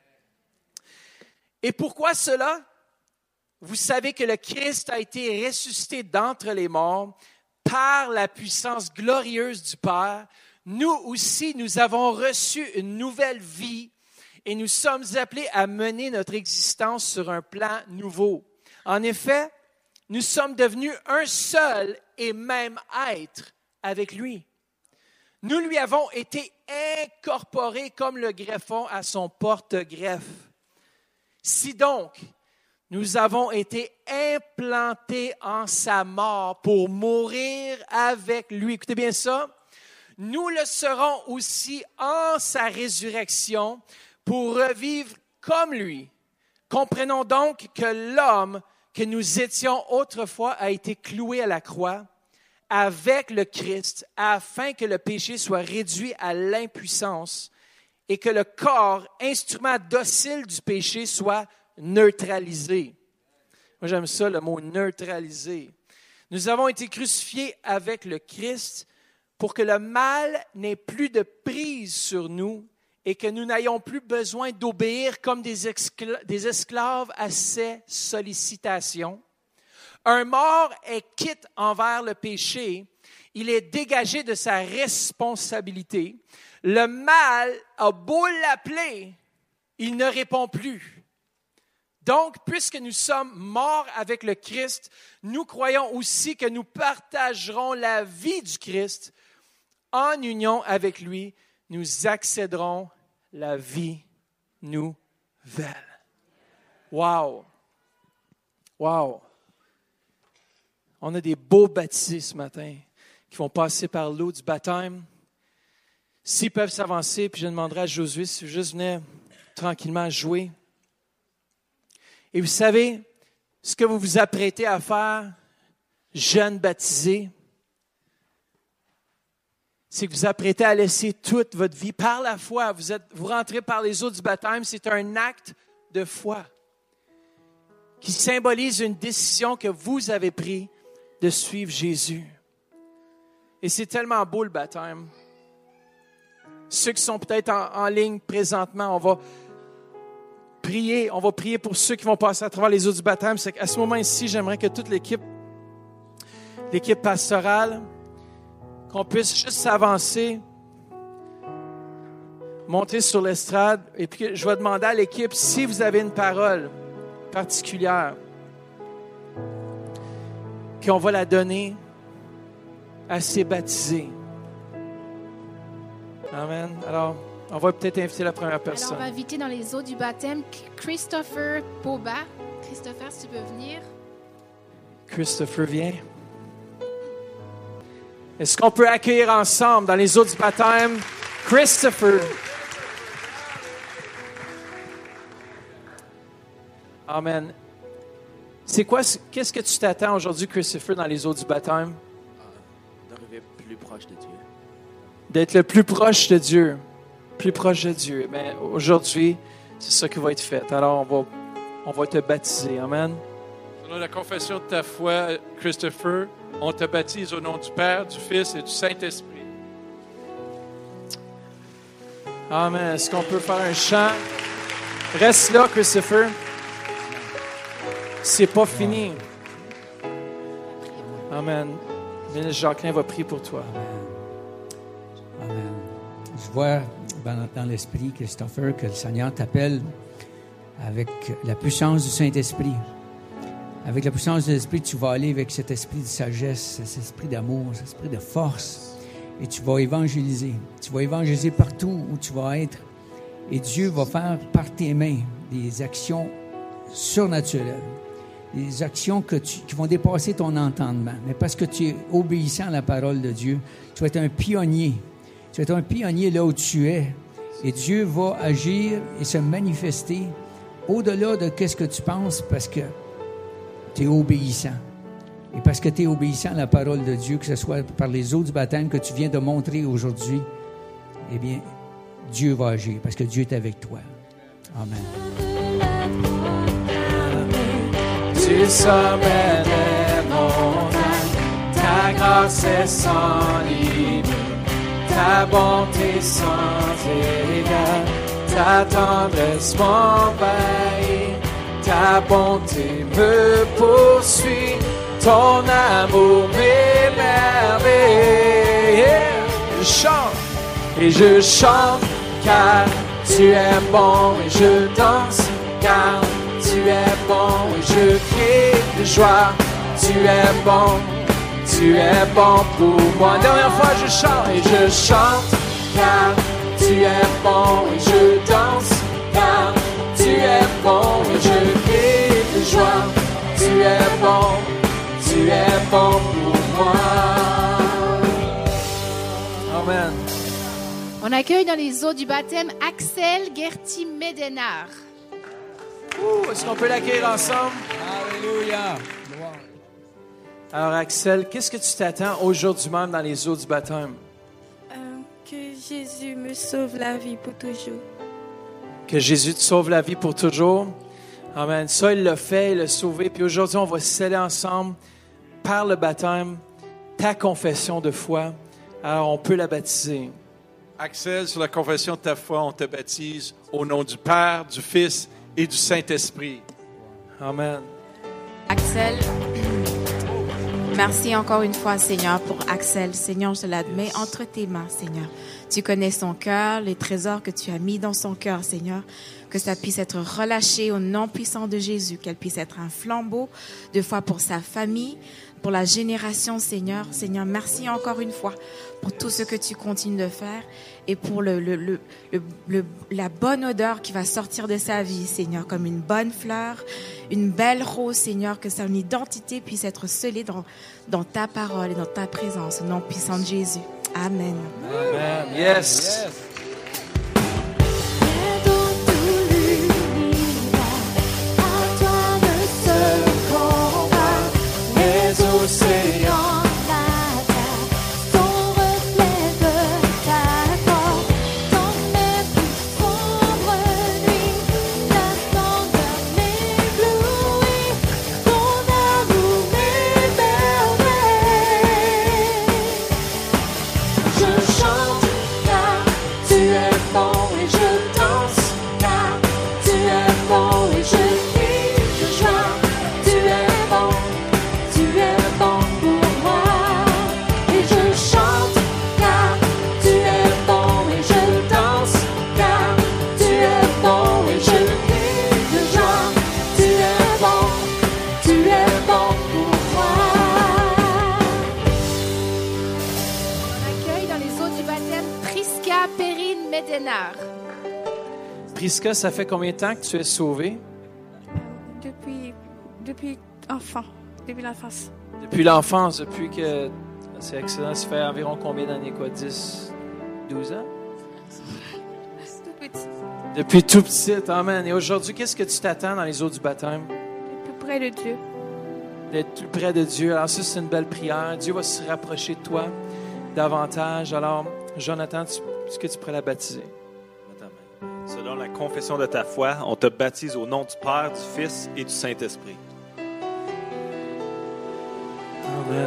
Et pourquoi cela? Vous savez que le Christ a été ressuscité d'entre les morts par la puissance glorieuse du Père. Nous aussi, nous avons reçu une nouvelle vie et nous sommes appelés à mener notre existence sur un plan nouveau. En effet, nous sommes devenus un seul et même être avec lui. Nous lui avons été incorporés comme le greffon à son porte-greffe. Si donc, nous avons été implantés en sa mort pour mourir avec lui. Écoutez bien ça. Nous le serons aussi en sa résurrection pour revivre comme lui. Comprenons donc que l'homme que nous étions autrefois a été cloué à la croix avec le Christ, afin que le péché soit réduit à l'impuissance et que le corps, instrument docile du péché, soit neutralisé. Moi, j'aime ça, le mot neutralisé. Nous avons été crucifiés avec le Christ pour que le mal n'ait plus de prise sur nous et que nous n'ayons plus besoin d'obéir comme des esclaves à ses sollicitations. Un mort est quitte envers le péché, il est dégagé de sa responsabilité. Le mal a beau l'appeler, il ne répond plus. Donc, puisque nous sommes morts avec le Christ, nous croyons aussi que nous partagerons la vie du Christ. En union avec lui, nous accéderons la vie nouvelle. Wow! Wow! On a des beaux baptisés ce matin qui vont passer par l'eau du baptême. S'ils peuvent s'avancer, puis je demanderai à Josué si juste venait tranquillement jouer. Et vous savez, ce que vous vous apprêtez à faire, jeunes baptisés, c'est que vous apprêtez à laisser toute votre vie par la foi. Vous rentrez par les eaux du baptême, c'est un acte de foi qui symbolise une décision que vous avez prise de suivre Jésus. Et c'est tellement beau le baptême. Ceux qui sont peut-être en ligne présentement, on va prier pour ceux qui vont passer à travers les eaux du baptême. C'est qu'à ce moment-ci, j'aimerais que toute l'équipe pastorale, qu'on puisse juste s'avancer, monter sur l'estrade, et puis je vais demander à l'équipe si vous avez une parole particulière, qu'on va la donner à ces baptisés. Amen. Alors, on va peut-être inviter la première personne. Alors, on va inviter dans les eaux du baptême Christopher Boba. Christopher, si tu peux venir. Christopher, viens. Est-ce qu'on peut accueillir ensemble dans les eaux du baptême Christopher? Amen. Qu'est-ce que tu t'attends aujourd'hui, Christopher, dans les eaux du baptême? D'arriver plus proche de Dieu. D'être le plus proche de Dieu. Plus proche de Dieu. Mais aujourd'hui, c'est ça qui va être fait. Alors, on va te baptiser. Amen. Selon la confession de ta foi, Christopher, on te baptise au nom du Père, du Fils et du Saint-Esprit. Amen. Est-ce qu'on peut faire un chant? Reste là, Christopher. C'est pas fini. Amen. Ministre Jacqueline va prier pour toi. Amen. Je vois dans l'esprit, Christopher, que le Seigneur t'appelle avec la puissance du Saint-Esprit. Avec la puissance de l'Esprit, tu vas aller avec cet esprit de sagesse, cet esprit d'amour, cet esprit de force. Et tu vas évangéliser. Tu vas évangéliser partout où tu vas être. Et Dieu va faire par tes mains des actions surnaturelles. Des actions qui vont dépasser ton entendement. Mais parce que tu es obéissant à la parole de Dieu, tu vas être un pionnier. Tu vas être un pionnier là où tu es. Et Dieu va agir et se manifester au-delà de ce que tu penses parce que tu es obéissant. Et parce que tu es obéissant à la parole de Dieu, que ce soit par les eaux du baptême que tu viens de montrer aujourd'hui, eh bien, Dieu va agir parce que Dieu est avec toi. Amen. Du sommet des montagnes, ta grâce est sans limite, ta bonté sans égal, ta tendresse m'envahit, ta bonté me poursuit, ton amour m'émerveille. Je chante et je chante car tu es bon et je danse car tu es bon et je crie de joie. Tu es bon pour moi. Dernière fois je chante et je chante car tu es bon et je danse car tu es bon et je crie de joie. Tu es bon pour moi. Amen. On accueille dans les eaux du baptême Axel Gerti Medenar. Est-ce qu'on peut l'accueillir ensemble? Alléluia. Gloire. Alors, Axel, qu'est-ce que tu t'attends aujourd'hui même dans les eaux du baptême? Que Jésus me sauve la vie pour toujours. Que Jésus te sauve la vie pour toujours. Amen. Ça, il l'a fait, il l'a sauvé. Puis aujourd'hui, on va sceller ensemble, par le baptême, ta confession de foi. Alors, on peut la baptiser. Axel, sur la confession de ta foi, on te baptise au nom du Père, du Fils et du Saint-Esprit. Amen. Axel, merci encore une fois, Seigneur, pour Axel. Seigneur, je l'admets entre tes mains, Seigneur. Tu connais son cœur, les trésors que tu as mis dans son cœur, Seigneur. Que ça puisse être relâché au nom puissant de Jésus, qu'elle puisse être un flambeau de foi pour sa famille, pour la génération, Seigneur. Seigneur, merci encore une fois pour tout ce que tu continues de faire et pour la bonne odeur qui va sortir de sa vie, Seigneur, comme une bonne fleur, une belle rose, Seigneur, que son identité puisse être scellée dans ta parole et dans ta présence, au nom puissant de Jésus. Amen. Amen. Yes. Océans, la terre, ton reflet de ta gloire, dans mes plus sombres nuits, ta splendeur m'éblouit, ton amour m'émerveille. Je chante car tu es bon et je danse car tu es bon et je crie de joie, tu es bon. Tu es bon pour moi et je chante car tu es bon et je danse car tu es bon et je crie de joie. Tu es bon pour moi. On accueille dans les eaux du baptême Priska Perrine Medenar. Priska, ça fait combien de temps que tu es sauvée? Depuis enfant, depuis l'enfance. Depuis l'enfance, depuis que... C'est excellent. Ça fait environ combien d'années, quoi? 10, 12 ans? Tout petit, Depuis tout petit, amen. Et aujourd'hui, qu'est-ce que tu t'attends dans les eaux du baptême? plus près de Dieu. D'être plus près de Dieu. Alors ça, c'est une belle prière. Dieu va se rapprocher de toi davantage. Alors, Jonathan, est-ce que tu pourrais la baptiser? Selon la confession de ta foi, on te baptise au nom du Père, du Fils et du Saint-Esprit. Amen.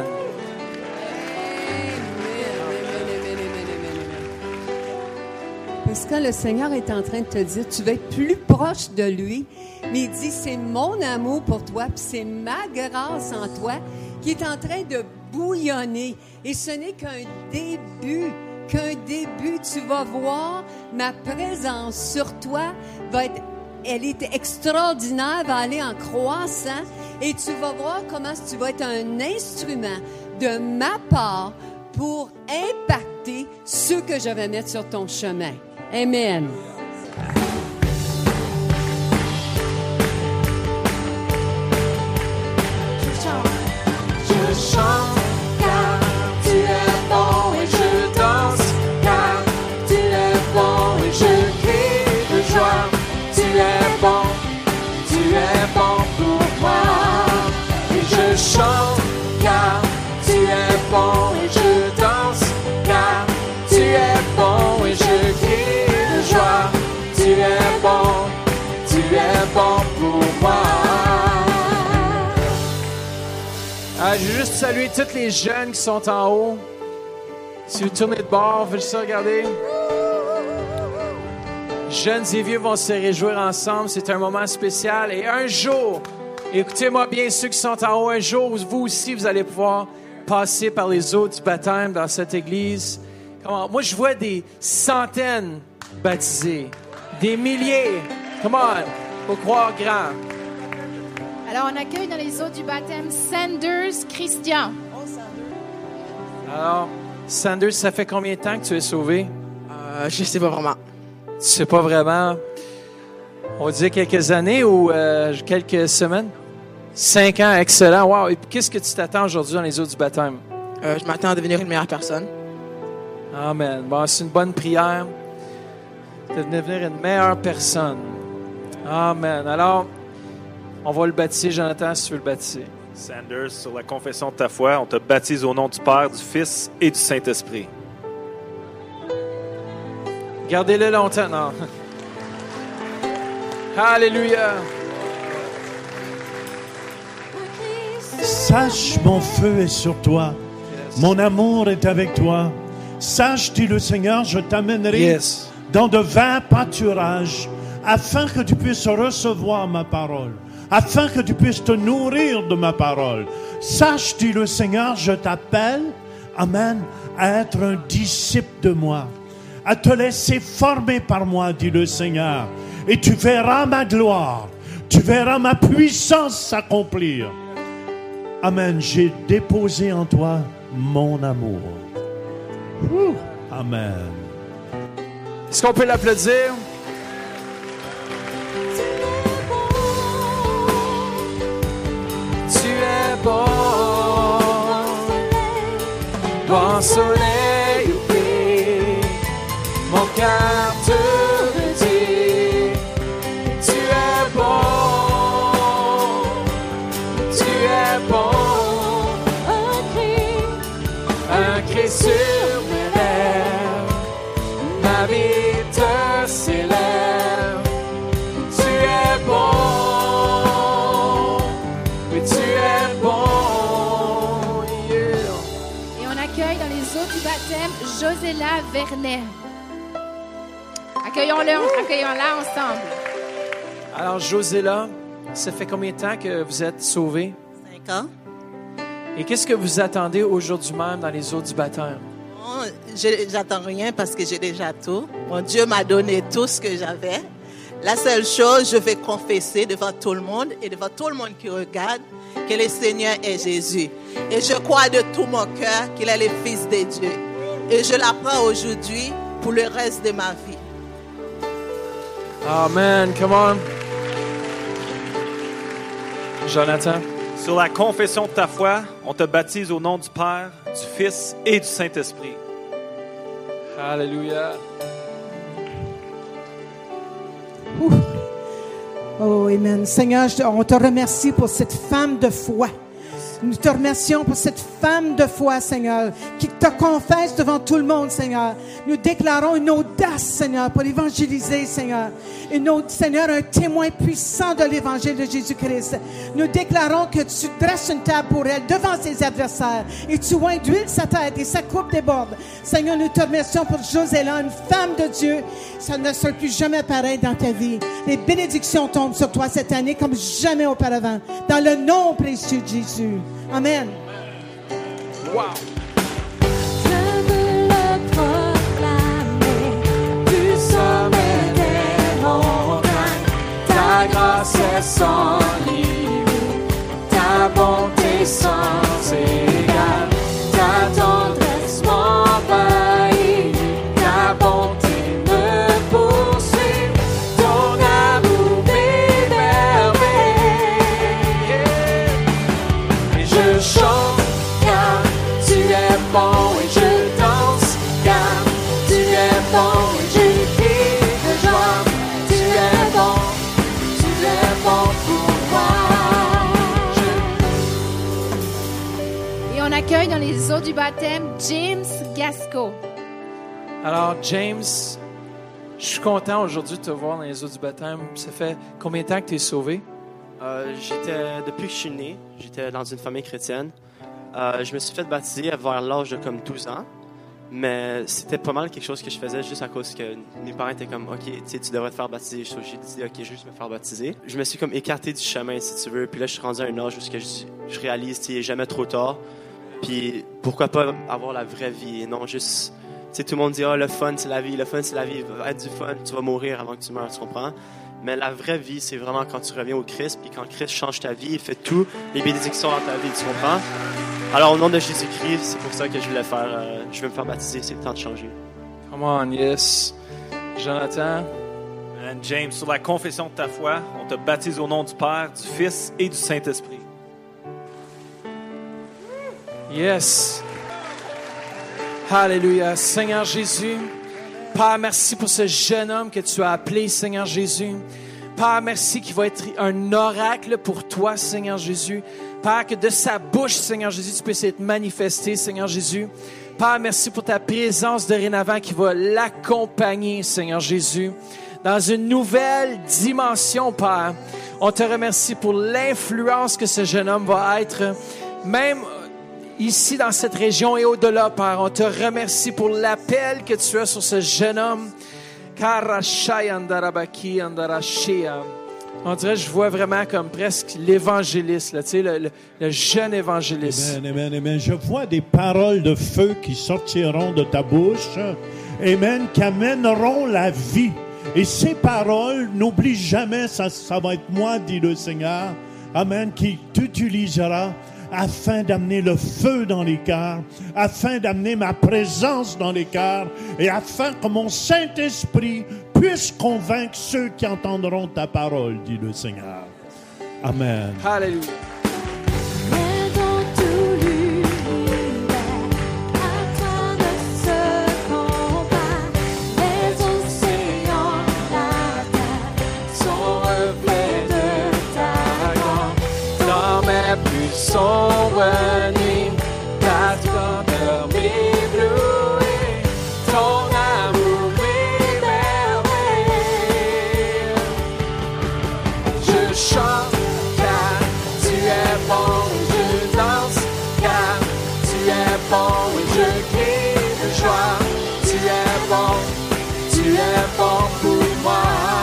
Parce que le Seigneur est en train de te dire, tu vas être plus proche de lui, mais il dit, c'est mon amour pour toi, puis c'est ma grâce en toi qui est en train de bouillonner. Et ce n'est qu'un début. Tu vas voir ma présence sur toi elle est extraordinaire, va aller en croissant, et tu vas voir comment tu vas être un instrument de ma part pour impacter ceux que je vais mettre sur ton chemin. Amen. Je chante car tu es bon et je danse car tu es bon et je crie de joie. Tu es bon pour moi et je chante car tu es bon et je danse car tu es bon et je crie de joie. Tu es bon pour moi. Je veux juste saluer tous les jeunes qui sont en haut. Si vous tournez de bord, vous juste regarder. Jeunes et vieux vont se réjouir ensemble. C'est un moment spécial. Et un jour, écoutez-moi bien ceux qui sont en haut, un jour, vous aussi, vous allez pouvoir passer par les eaux du baptême dans cette église. Moi, je vois des centaines baptisés, des milliers. Come on, faut croire grand. Alors, on accueille dans les eaux du baptême Sanders Christian. Alors, Sanders, ça fait combien de temps que tu es sauvé? Je sais pas vraiment. Tu sais pas vraiment. On dit quelques années ou quelques semaines? 5 ans, excellent. Wow. Et puis, qu'est-ce que tu t'attends aujourd'hui dans les eaux du baptême? Je m'attends à devenir une meilleure personne. Amen. Bon, c'est une bonne prière de devenir une meilleure personne. Amen. Alors, On va le baptiser, Jonathan, si tu veux le baptiser. Sanders, sur la confession de ta foi, on te baptise au nom du Père, du Fils et du Saint-Esprit. Gardez-le longtemps, non. Alléluia. Sache, mon feu est sur toi. Mon amour est avec toi. Sache, dit le Seigneur, je t'amènerai dans de vains pâturages, afin que tu puisses recevoir ma parole, afin que tu puisses te nourrir de ma parole. Sache, dit le Seigneur, je t'appelle, amen, à être un disciple de moi, à te laisser former par moi, dit le Seigneur, et tu verras ma gloire, tu verras ma puissance s'accomplir. Amen, j'ai déposé en toi mon amour. Amen. Est-ce qu'on peut l'applaudir? Tu es bon, bon soleil au pied, mon cœur te redit, tu es bon, tu es bon, un cri sur mes lèvres, ma vie te célèbre, tu es bon. Du baptême, Josella Vernet. Accueillons-la ensemble. Alors, Josella, ça fait combien de temps que vous êtes sauvée? 5 ans. Et qu'est-ce que vous attendez aujourd'hui même dans les eaux du baptême? Bon, j'attends rien parce que j'ai déjà tout. Mon Dieu m'a donné tout ce que j'avais. La seule chose, je vais confesser devant tout le monde et devant tout le monde qui regarde que le Seigneur est Jésus. Et je crois de tout mon cœur qu'il est le Fils de Dieu. Et je l'apprends aujourd'hui pour le reste de ma vie. Amen. Come on. Jonathan. Sur la confession de ta foi, on te baptise au nom du Père, du Fils et du Saint-Esprit. Alléluia. Oh, amen. Seigneur, on te remercie pour cette femme de foi. Nous te remercions pour cette femme de foi, Seigneur, qui te confesse devant tout le monde, Seigneur. Nous déclarons une audace, Seigneur, pour évangéliser, Seigneur. Seigneur, un témoin puissant de l'évangile de Jésus-Christ. Nous déclarons que tu dresses une table pour elle devant ses adversaires et tu oins d'huile sa tête et sa coupe déborde. Seigneur, nous te remercions pour Josella, une femme de Dieu. Ça ne sera plus jamais pareil dans ta vie. Les bénédictions tombent sur toi cette année comme jamais auparavant. Dans le nom précieux de Jésus. Amen. Wow. Je veux le proclamer du sommet des montagnes. Ta grâce est sans limite, ta bonté sans égale, ta tendresse m'envahit, ta bonté me poursuit, ton amour m'émerveille. Et je chante car tu es bon et je danse car tu es bon et je crie de joie. Tu es bon pour moi. Et on accueille dans les eaux du baptême James Gasco. Alors, James, je suis content aujourd'hui de te voir dans les eaux du baptême. Ça fait combien de temps que tu es sauvé? Depuis que je suis né, j'étais dans une famille chrétienne. Je me suis fait baptiser vers l'âge de comme 12 ans. Mais c'était pas mal quelque chose que je faisais juste à cause que mes parents étaient comme « OK, tu devrais te faire baptiser. » J'ai dit « OK, juste me faire baptiser. » Je me suis comme écarté du chemin, si tu veux. Puis là, je suis rendu à un âge où je réalise qu'il n'est jamais trop tard. Puis pourquoi pas avoir la vraie vie et non juste... Tu sais, tout le monde dit « Ah, le fun, c'est la vie. Le fun, c'est la vie. Il va être du fun. Tu vas mourir avant que tu meurs. » Tu comprends? Mais la vraie vie, c'est vraiment quand tu reviens au Christ. Puis quand Christ change ta vie, il fait tout les bénédictions dans ta vie. Tu comprends? Alors, au nom de Jésus-Christ, c'est pour ça que je vais me faire baptiser. C'est le temps de changer. Come on, yes. Jonathan. And James, sur la confession de ta foi, on te baptise au nom du Père, du Fils et du Saint-Esprit. Yes. Alléluia. Seigneur Jésus, Père, merci pour ce jeune homme que tu as appelé, Seigneur Jésus. Père, merci qu'il va être un oracle pour toi, Seigneur Jésus. Père, que de sa bouche, Seigneur Jésus, tu puisses être manifesté, Seigneur Jésus. Père, merci pour ta présence dorénavant qui va l'accompagner, Seigneur Jésus, dans une nouvelle dimension, Père. On te remercie pour l'influence que ce jeune homme va être, même ici dans cette région et au-delà, Père. On te remercie pour l'appel que tu as sur ce jeune homme. On dirait, je vois vraiment comme presque l'évangéliste, là, tu sais, le jeune évangéliste. Amen, amen, amen. Je vois des paroles de feu qui sortiront de ta bouche, amen, qui amèneront la vie. Et ces paroles, n'oublie jamais, ça va être moi, dit le Seigneur, amen, qui t'utilisera afin d'amener le feu dans les cœurs, afin d'amener ma présence dans les cœurs, et afin que mon Saint-Esprit puisse convaincre ceux qui entendront ta parole, dit le Seigneur. Amen. Alléluia. Son renié, ta grandeur m'éblouit, ton amour m'émerveille. Je chante car tu es bon, je danse car tu es bon, et je crie de joie. Tu es bon pour moi.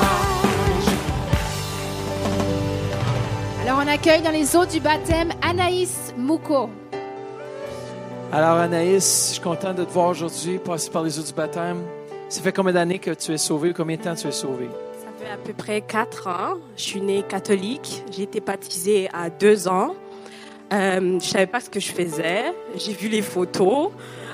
Alors on accueille dans les eaux du baptême Anaïs Mouko. Alors Anaïs, je suis content de te voir aujourd'hui, passer par les eaux du baptême. Ça fait combien d'années que tu es sauvée? Combien de temps tu es sauvée? Ça fait à peu près 4 ans. Je suis née catholique. J'ai été baptisée à 2 ans. Je savais pas ce que je faisais. J'ai vu les photos.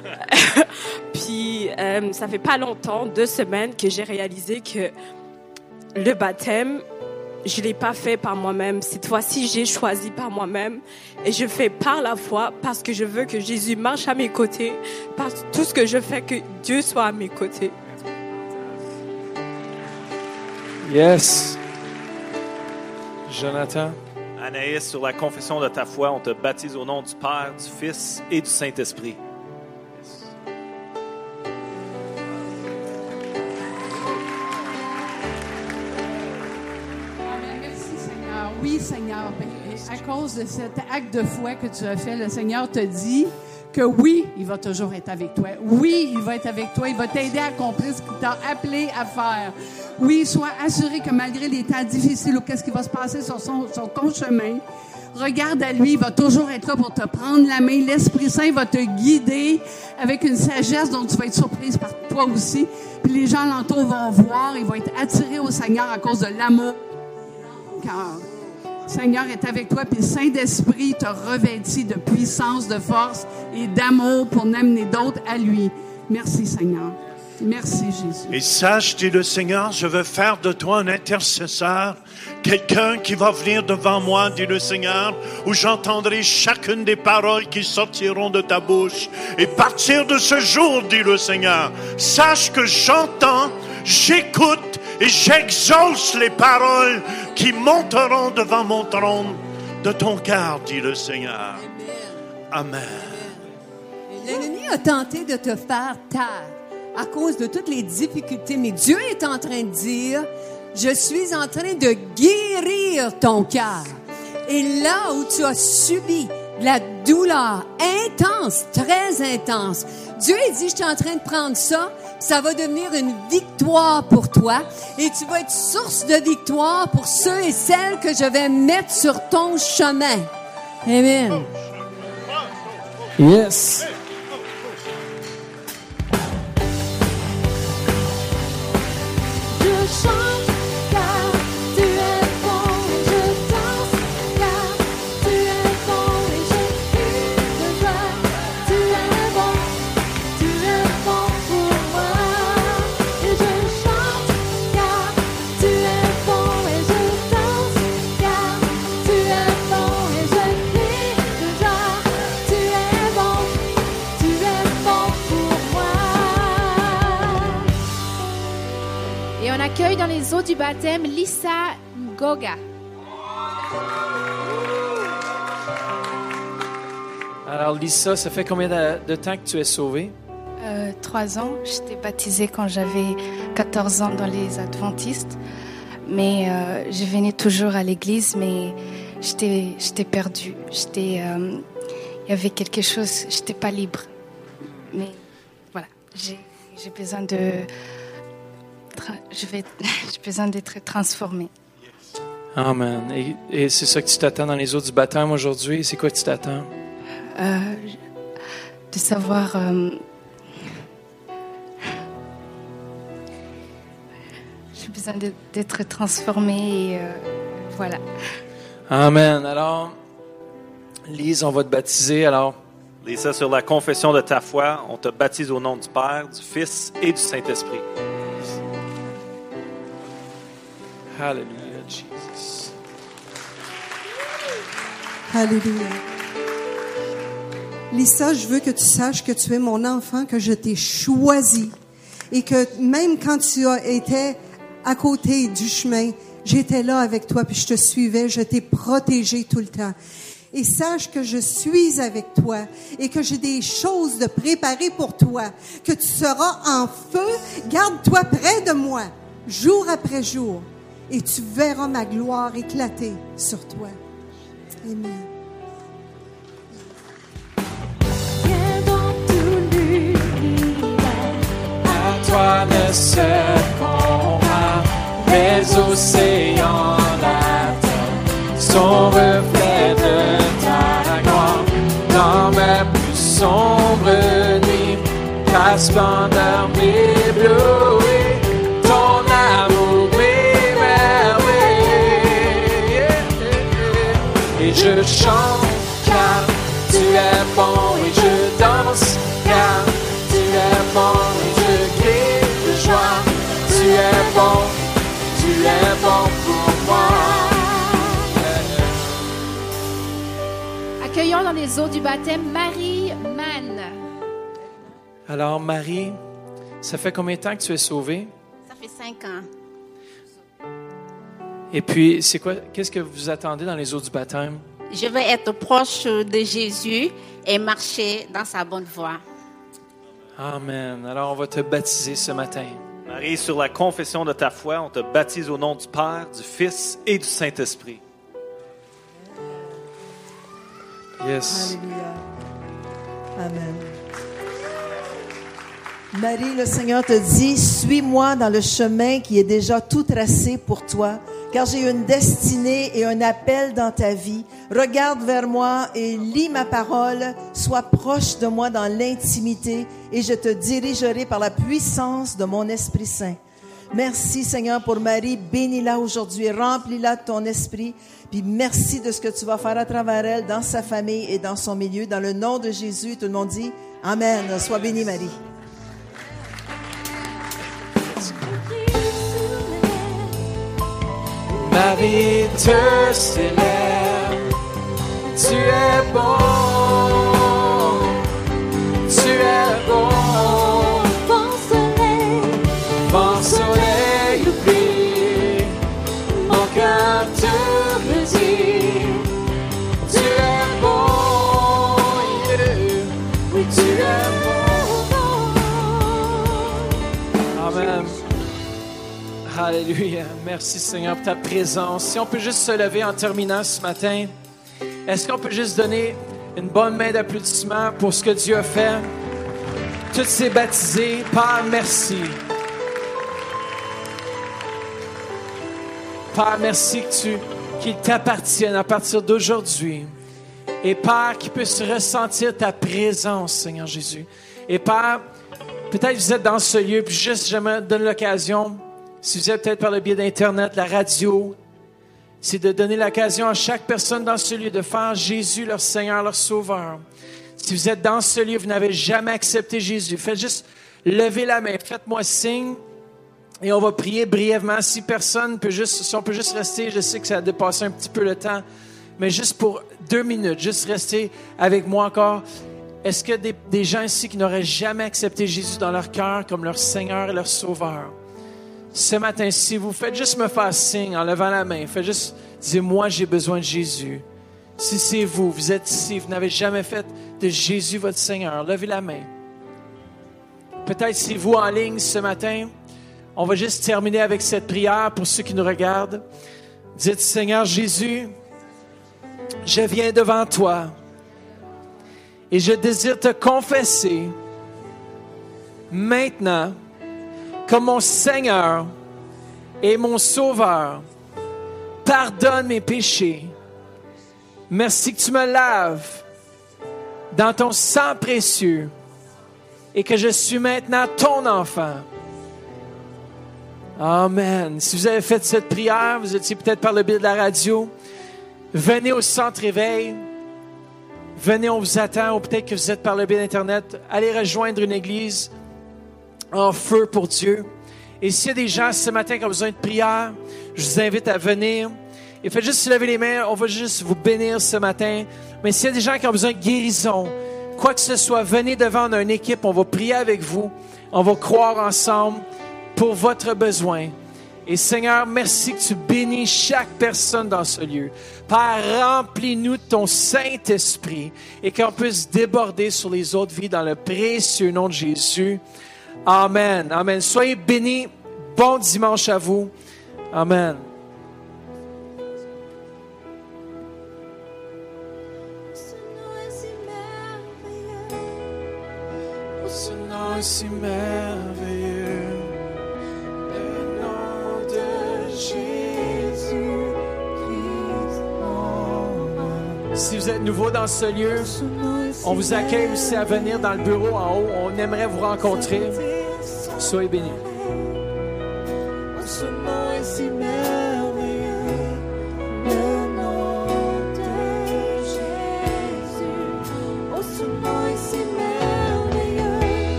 Puis ça fait pas longtemps, 2 semaines, que j'ai réalisé que le baptême, je l'ai pas fait par moi-même. Cette fois-ci, j'ai choisi par moi-même. Et je fais par la foi parce que je veux que Jésus marche à mes côtés. Par tout ce que je fais, que Dieu soit à mes côtés. Yes. Jonathan. Anaïs, sur la confession de ta foi, on te baptise au nom du Père, du Fils et du Saint-Esprit. Oui, Seigneur, à cause de cet acte de foi que tu as fait, le Seigneur te dit que oui, il va toujours être avec toi. Oui, il va être avec toi. Il va t'aider à accomplir ce qu'il t'a appelé à faire. Oui, sois assuré que malgré les temps difficiles ou qu'est-ce qui va se passer sur ton chemin, regarde à lui, il va toujours être là pour te prendre la main. L'Esprit Saint va te guider avec une sagesse dont tu vas être surprise par toi aussi. Puis les gens alentour vont voir, ils vont être attirés au Seigneur à cause de l'amour. Car le Seigneur est avec toi, puis le Saint-Esprit te revêtit de puissance, de force et d'amour pour n'amener d'autres à lui. Merci, Seigneur. Merci, Jésus. Et sache, dit le Seigneur, je veux faire de toi un intercesseur, quelqu'un qui va venir devant moi, dit le Seigneur, où j'entendrai chacune des paroles qui sortiront de ta bouche. Et partir de ce jour, dit le Seigneur, sache que j'entends, j'écoute, et j'exauce les paroles qui monteront devant mon trône de ton cœur, dit le Seigneur. Amen. L'ennemi a tenté de te faire taire à cause de toutes les difficultés, mais Dieu est en train de dire, je suis en train de guérir ton cœur. Et là où tu as subi de la douleur intense, très intense, Dieu dit, je suis en train de prendre ça, ça va devenir une victoire pour toi et tu vas être source de victoire pour ceux et celles que je vais mettre sur ton chemin. Amen. Yes. Je chante car tu es bon et je danse car tu es bon et je crie de joie. Tu es bon pour moi. Et je chante car tu es bon et je danse car tu es bon et je crie de joie. Tu es bon pour moi. Et on accueille dans les eaux du baptême Lisa Goga. Alors, Lisa, ça fait combien de temps que tu es sauvée? 3 ans. J'étais baptisée quand j'avais 14 ans dans les Adventistes. Mais je venais toujours à l'église, mais j'étais perdue. Il y avait quelque chose, j'étais pas libre. Mais voilà, j'ai besoin j'ai besoin d'être transformée. Amen. Et c'est ça que tu t'attends dans les eaux du baptême aujourd'hui? C'est quoi que tu t'attends? De savoir... j'ai besoin d'être transformée et voilà. Amen. Alors, Lise, on va te baptiser. Alors, Lisa, sur la confession de ta foi, on te baptise au nom du Père, du Fils et du Saint-Esprit. Hallelujah, Jesus. Alléluia. Lisa, je veux que tu saches que tu es mon enfant, que je t'ai choisi et que même quand tu étais à côté du chemin, j'étais là avec toi puis je te suivais, je t'ai protégé tout le temps. Et sache que je suis avec toi et que j'ai des choses de préparer pour toi, que tu seras en feu. Garde-toi près de moi, jour après jour, et tu verras ma gloire éclater sur toi. Amen. À toi ne servons à les océans, la terre, son reflet de ta gloire. Dans ma plus sombre nuit, ta splendeur m'éblouit, ton amour m'émerveille. Et je chante car tu es bon, et je danse car tu es bon, et je crie de joie. Tu es bon pour moi. Accueillons dans les eaux du baptême Marie Mann. Alors, Marie, ça fait combien de temps que tu es sauvée? Ça fait 5 ans. Et puis, qu'est-ce que vous attendez dans les eaux du baptême? Je veux être proche de Jésus et marcher dans sa bonne voie. Amen. Alors, on va te baptiser ce matin. Marie, sur la confession de ta foi, on te baptise au nom du Père, du Fils et du Saint-Esprit. Yes. Alléluia. Amen. Marie, le Seigneur te dit, suis-moi dans le chemin qui est déjà tout tracé pour toi, car j'ai une destinée et un appel dans ta vie. Regarde vers moi et lis ma parole. Sois proche de moi dans l'intimité et je te dirigerai par la puissance de mon Esprit Saint. Merci Seigneur pour Marie. Bénis-la aujourd'hui. Remplis-la de ton esprit. Puis merci de ce que tu vas faire à travers elle, dans sa famille et dans son milieu. Dans le nom de Jésus, tout le monde dit Amen. Sois bénie Marie. Ma vie te célèbre, tu es bon, bon soleil brille, mon cœur te redit, tu es bon, yeah. Oui tu es bon. Amen. Alléluia. Merci Seigneur pour ta présence. Si on peut juste se lever en terminant ce matin, est-ce qu'on peut juste donner une bonne main d'applaudissement pour ce que Dieu a fait? Tous ces baptisés, Père, merci. Père, merci qu'ils t'appartiennent à partir d'aujourd'hui. Et Père, qu'ils puissent ressentir ta présence, Seigneur Jésus. Et Père, peut-être que vous êtes dans ce lieu, puis juste j'aimerais donner l'occasion, si vous êtes peut-être par le biais d'Internet, la radio, c'est de donner l'occasion à chaque personne dans ce lieu de faire Jésus leur Seigneur, leur Sauveur. Si vous êtes dans ce lieu, vous n'avez jamais accepté Jésus, faites juste lever la main, faites-moi signe et on va prier brièvement. Si on peut juste rester, je sais que ça a dépassé un petit peu le temps, mais juste pour 2 minutes, juste rester avec moi encore. Est-ce qu'il y a des gens ici qui n'auraient jamais accepté Jésus dans leur cœur comme leur Seigneur et leur Sauveur? ce matin, si vous faites juste me faire signe en levant la main, faites juste dire, moi, j'ai besoin de Jésus. Si c'est vous, vous êtes ici, vous n'avez jamais fait de Jésus votre Seigneur, levez la main. Peut-être c'est vous en ligne ce matin. On va juste terminer avec cette prière pour ceux qui nous regardent. Dites, Seigneur Jésus, je viens devant toi et je désire te confesser maintenant comme mon Seigneur et mon Sauveur. Pardonne mes péchés. Merci que tu me laves dans ton sang précieux et que je suis maintenant ton enfant. Amen. Si vous avez fait cette prière, vous étiez peut-être par le biais de la radio, venez au centre éveil. Venez, on vous attend. Ou peut-être que vous êtes par le biais d'Internet. Allez rejoindre une église en feu pour Dieu. Et s'il y a des gens ce matin qui ont besoin de prière, je vous invite à venir. Et faites juste lever les mains. On va juste vous bénir ce matin. Mais s'il y a des gens qui ont besoin de guérison, quoi que ce soit, venez devant une équipe. On va prier avec vous. On va croire ensemble pour votre besoin. Et Seigneur, merci que tu bénis chaque personne dans ce lieu. Père, remplis-nous de ton Saint-Esprit et qu'on puisse déborder sur les autres vies dans le précieux nom de Jésus. Amen. Amen. Soyez bénis. Bon dimanche à vous. Amen. Ce nom est si merveilleux. Si vous êtes nouveau dans ce lieu, on vous accueille aussi à venir dans le bureau en haut. On aimerait vous rencontrer. Soyez bénis.